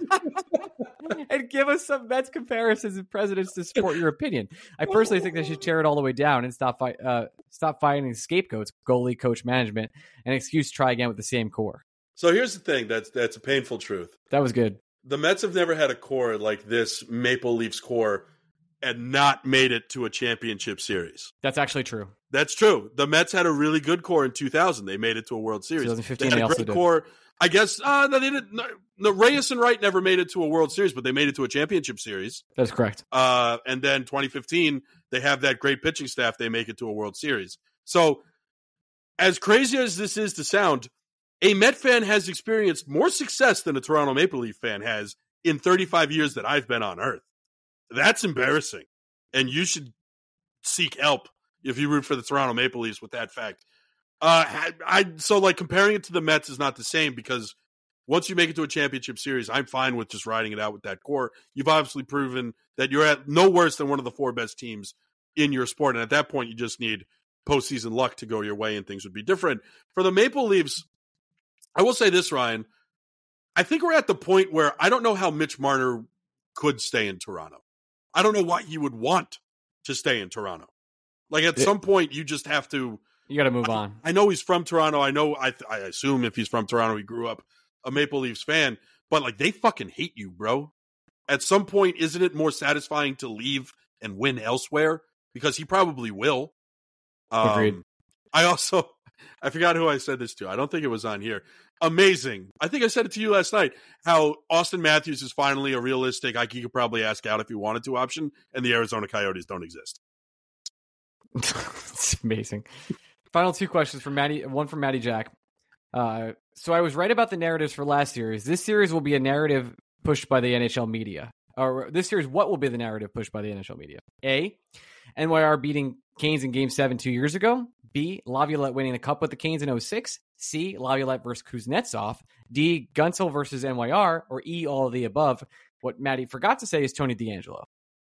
And give us some Mets comparisons and presidents to support your opinion. I personally think they should tear it all the way down and stop fight, uh, stop finding scapegoats, goalie, coach, management, and excuse to try again with the same core. So here's the thing that's that's a painful truth. That was good. The Mets have never had a core like this Maple Leafs core and not made it to a championship series. That's actually true. That's true. The Mets had a really good core in two thousand. They made it to a World Series. twenty fifteen they had they a also great did. core. I guess uh, no, they didn't. No, no, Reyes and Wright never made it to a World Series, but they made it to a championship series. That's correct. Uh, and then twenty fifteen, they have that great pitching staff. They make it to a World Series. So, as crazy as this is to sound, a Met fan has experienced more success than a Toronto Maple Leaf fan has in thirty-five years that I've been on Earth. That's embarrassing. And you should seek help if you root for the Toronto Maple Leafs with that fact. Uh, I, I so like comparing it to the Mets is not the same because once you make it to a championship series, I'm fine with just riding it out with that core. You've obviously proven that you're at no worse than one of the four best teams in your sport, and at that point, you just need postseason luck to go your way, and things would be different. For the Maple Leafs, I will say this, Ryan. I think we're at the point where I don't know how Mitch Marner could stay in Toronto. I don't know why he would want to stay in Toronto. Like at It, some point, you just have to. You got to move on. I know he's from Toronto. I know. I I assume if he's from Toronto, he grew up a Maple Leafs fan. But like they fucking hate you, bro. At some point, isn't it more satisfying to leave and win elsewhere? Because he probably will. Um, Agreed. I also I forgot who I said this to. I don't think it was on here. Amazing. I think I said it to you last night. How Austin Matthews is finally a realistic, like he could probably ask out if he wanted to option, and the Arizona Coyotes don't exist. It's amazing. Final two questions from Maddie. One from Maddie Jack. Uh, so I was right about the narratives for last series. This series will be a narrative pushed by the N H L media. Or this series, what will be the narrative pushed by the N H L media? A, N Y R beating Canes in Game seven two years ago. B, Laviolette winning the Cup with the Canes in oh six. C, Laviolette versus Kuznetsov. D, Gunsel versus N Y R. Or E, all of the above. What Maddie forgot to say is Tony DeAngelo.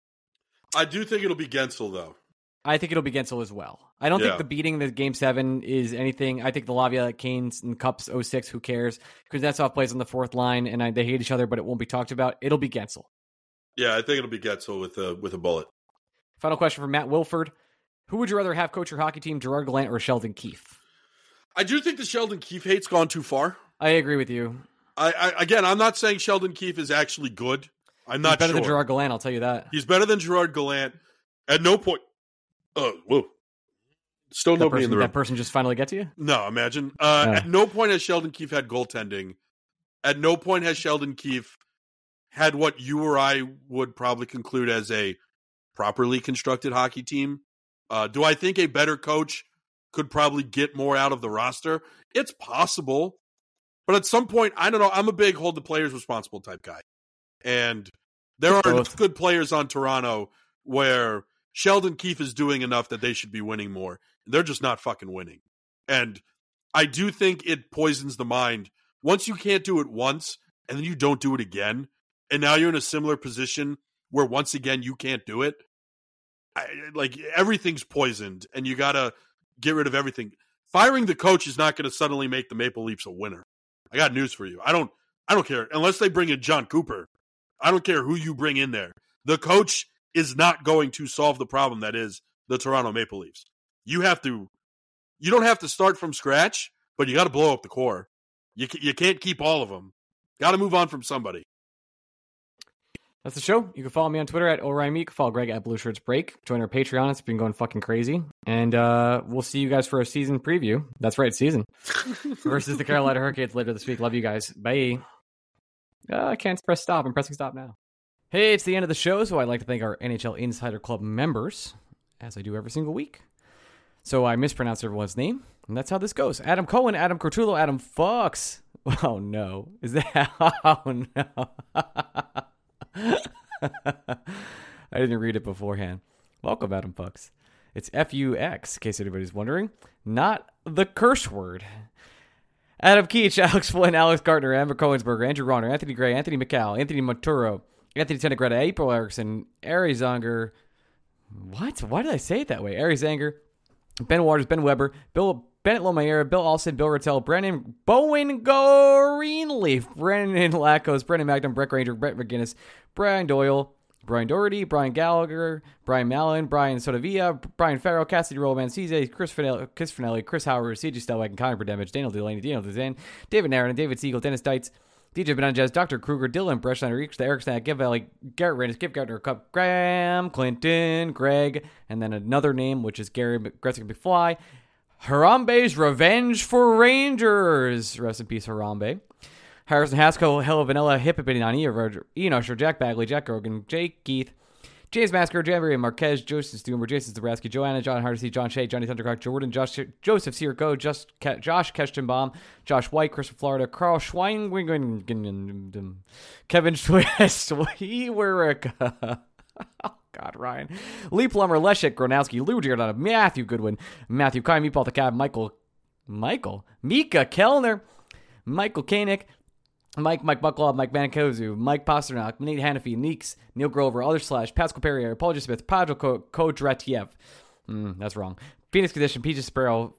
I do think it'll be Gensel, though. I think it'll be Gensel as well. I don't Yeah. think the beating the Game seven is anything. I think the Laviolette Canes and Cups oh six, who cares? Kuznetsov plays on the fourth line, and I, they hate each other, but it won't be talked about. It'll be Gensel. Yeah, I think it'll be Gensel with a, with a bullet. Final question from Matt Wilford. Who would you rather have coach your hockey team, Gerard Gallant or Sheldon Keefe? I do think the Sheldon Keefe hate's gone too far. I agree with you. I, I Again, I'm not saying Sheldon Keefe is actually good. I'm not He's better sure. than Gerard Gallant, I'll tell you that. He's better than Gerard Gallant. At no point. Oh, whoa. Still That nobody person, in the room. that person just finally get to you? No, imagine. Uh, Yeah. At no point has Sheldon Keefe had goaltending. At no point has Sheldon Keefe had what you or I would probably conclude as a properly constructed hockey team. Uh, do I think a better coach could probably get more out of the roster? It's possible. But at some point, I don't know. I'm a big hold the players responsible type guy. And there are Both. enough good players on Toronto where Sheldon Keefe is doing enough that they should be winning more. They're just not fucking winning. And I do think it poisons the mind. Once you can't do it once, and then you don't do it again, and now you're in a similar position where once again you can't do it, I, like everything's poisoned, and you got to get rid of everything. Firing the coach is not going to suddenly make the Maple Leafs a winner. I got news for you. I don't I don't care. Unless they bring in John Cooper, I don't care who you bring in there. The coach is not going to solve the problem that is the Toronto Maple Leafs. You have to, you don't have to start from scratch, but you got to blow up the core. You you can't keep all of them. Got to move on from somebody. That's the show. You can follow me on Twitter at Orion. You can follow Greg at Blue Shirts Break. Join our Patreon. It's been going fucking crazy. And uh, we'll see you guys for a season preview. That's right, season. Versus the Carolina Hurricanes later this week. Love you guys. Bye. Uh, I can't press stop. I'm pressing stop now. Hey, it's the end of the show, so I'd like to thank our N H L Insider Club members, as I do every single week. So I mispronounced everyone's name, and that's how this goes. Adam Cohen, Adam Cortullo, Adam Fox. Oh, no. Is that... Oh, no. I didn't read it beforehand. Welcome, Adam Pucks. It's F U X, in case anybody's wondering. Not the curse word. Adam Keach, Alex Flynn, Alex Gardner, Amber Cohensberger, Andrew Ronner, Anthony Gray, Anthony McCall, Anthony Monturo, Anthony Tenegretta, April Erickson, Ari Zonger. What? Why did I say it that way? Ari Zanger, Ben Waters, Ben Weber, Bill Bennett Lomayera, Bill Alston, Bill Rattel, Brennan Bowen Greenleaf, Brennan Lackos, Brennan Magnum, Brett Granger, Brett McGinnis, Brian Doyle, Brian Doherty, Brian Gallagher, Brian Mallon, Brian Sotavia, Brian Farrell, Cassidy Rollman, C J, Chris Finelli, Chris Finelli, Chris Howard, C J Stellwagen, Connor Berdemage, Daniel Delaney, Daniel Dezan, David Narron, David Siegel, Dennis Deitz, D J Benanjez, Doctor Kruger, Dylan Breschner, Eric Eric Snack, Give Valley, Garrett Randis, Give Gardner Cup, Graham, Clinton, Greg, and then another name, which is Gary Gretzky McFly. Harambe's Revenge for Rangers. Rest in peace, Harambe. Harrison Haskell, Hello Vanilla, Hippopedinani, Ian Usher, Jack Bagley, Jack Grogan, Jake Keith, James Masker, Jamie Marquez, Joseph Stumer, Jason Zabrowski, Joanna, John Hardesty, John Shea, Johnny Thundercock, Jordan, Josh, Joseph Sirko, Just, Ke- Josh Kestenbaum, Josh White, Christopher Florida, Carl Schweingwingen, Kevin Schwist, Werica. Oh, God, Ryan. Lee Plummer, Leshek, Gronowski, Lou Giordano, Matthew Goodwin, Matthew Kai, Meatball the Cab, Michael, Michael, Mika Kellner, Michael Koenig, Mike, Mike Bucklaw, Mike Manikozu, Mike Pasternak, Nate Hannafy, Neeks, Neil Grover, Other Slash, Pascal Perrier, Paul J. Smith, Pavel Kodratiev. Mm, that's wrong. Phoenix Condition, P J Sparrow,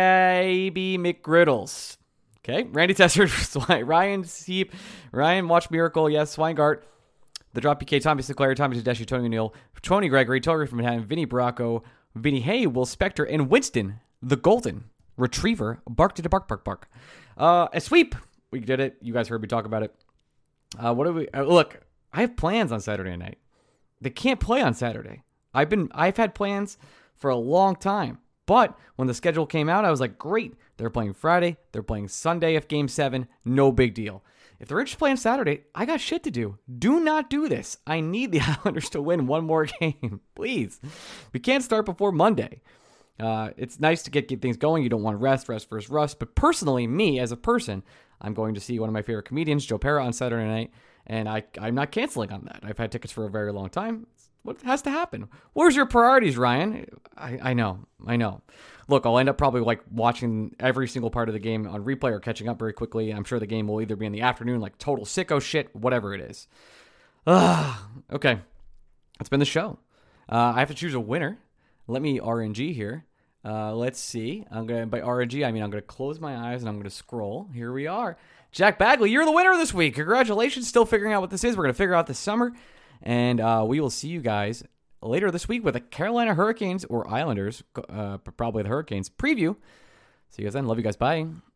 Raby McGriddles. Okay. Randy Tesser, Ryan Seep, Ryan Watch Miracle, yes, Weingart, The Drop P K, Tommy Sinclair, Tommy Tedeschi, Tony O'Neill, Tony Gregory, Tori from Manhattan, Vinny Bracco, Vinny Hay, Will Spector, and Winston, the Golden Retriever, Bark to the Bark, Bark, Bark. Uh, a sweep. We did it. You guys heard me talk about it. Uh, what do we uh, look? I have plans on Saturday night. They can't play on Saturday. I've been I've had plans for a long time, but when the schedule came out, I was like, great. They're playing Friday. They're playing Sunday. If Game Seven, no big deal. If the Rangers play on Saturday, I got shit to do. Do not do this. I need the Islanders to win one more game, please. We can't start before Monday. Uh, it's nice to get, get things going. You don't want to rest, rest versus rust. But personally, me as a person, I'm going to see one of my favorite comedians, Joe Pera, on Saturday night, and I, I'm not canceling on that. I've had tickets for a very long time. It's what has to happen? Where's your priorities, Ryan? I, I know, I know. Look, I'll end up probably like watching every single part of the game on replay or catching up very quickly. I'm sure the game will either be in the afternoon, like total sicko shit, whatever it is. Ugh. Okay, that's been the show. Uh, I have to choose a winner. Let me R N G here. Uh, let's see. I'm gonna by R N G, I mean I'm gonna close my eyes and I'm gonna scroll. Here we are. Jack Bagley, you're the winner this week. Congratulations. Still figuring out what this is. We're gonna figure out this summer, and uh, we will see you guys later this week with the Carolina Hurricanes or Islanders, uh, probably the Hurricanes preview. See you guys then. Love you guys. Bye.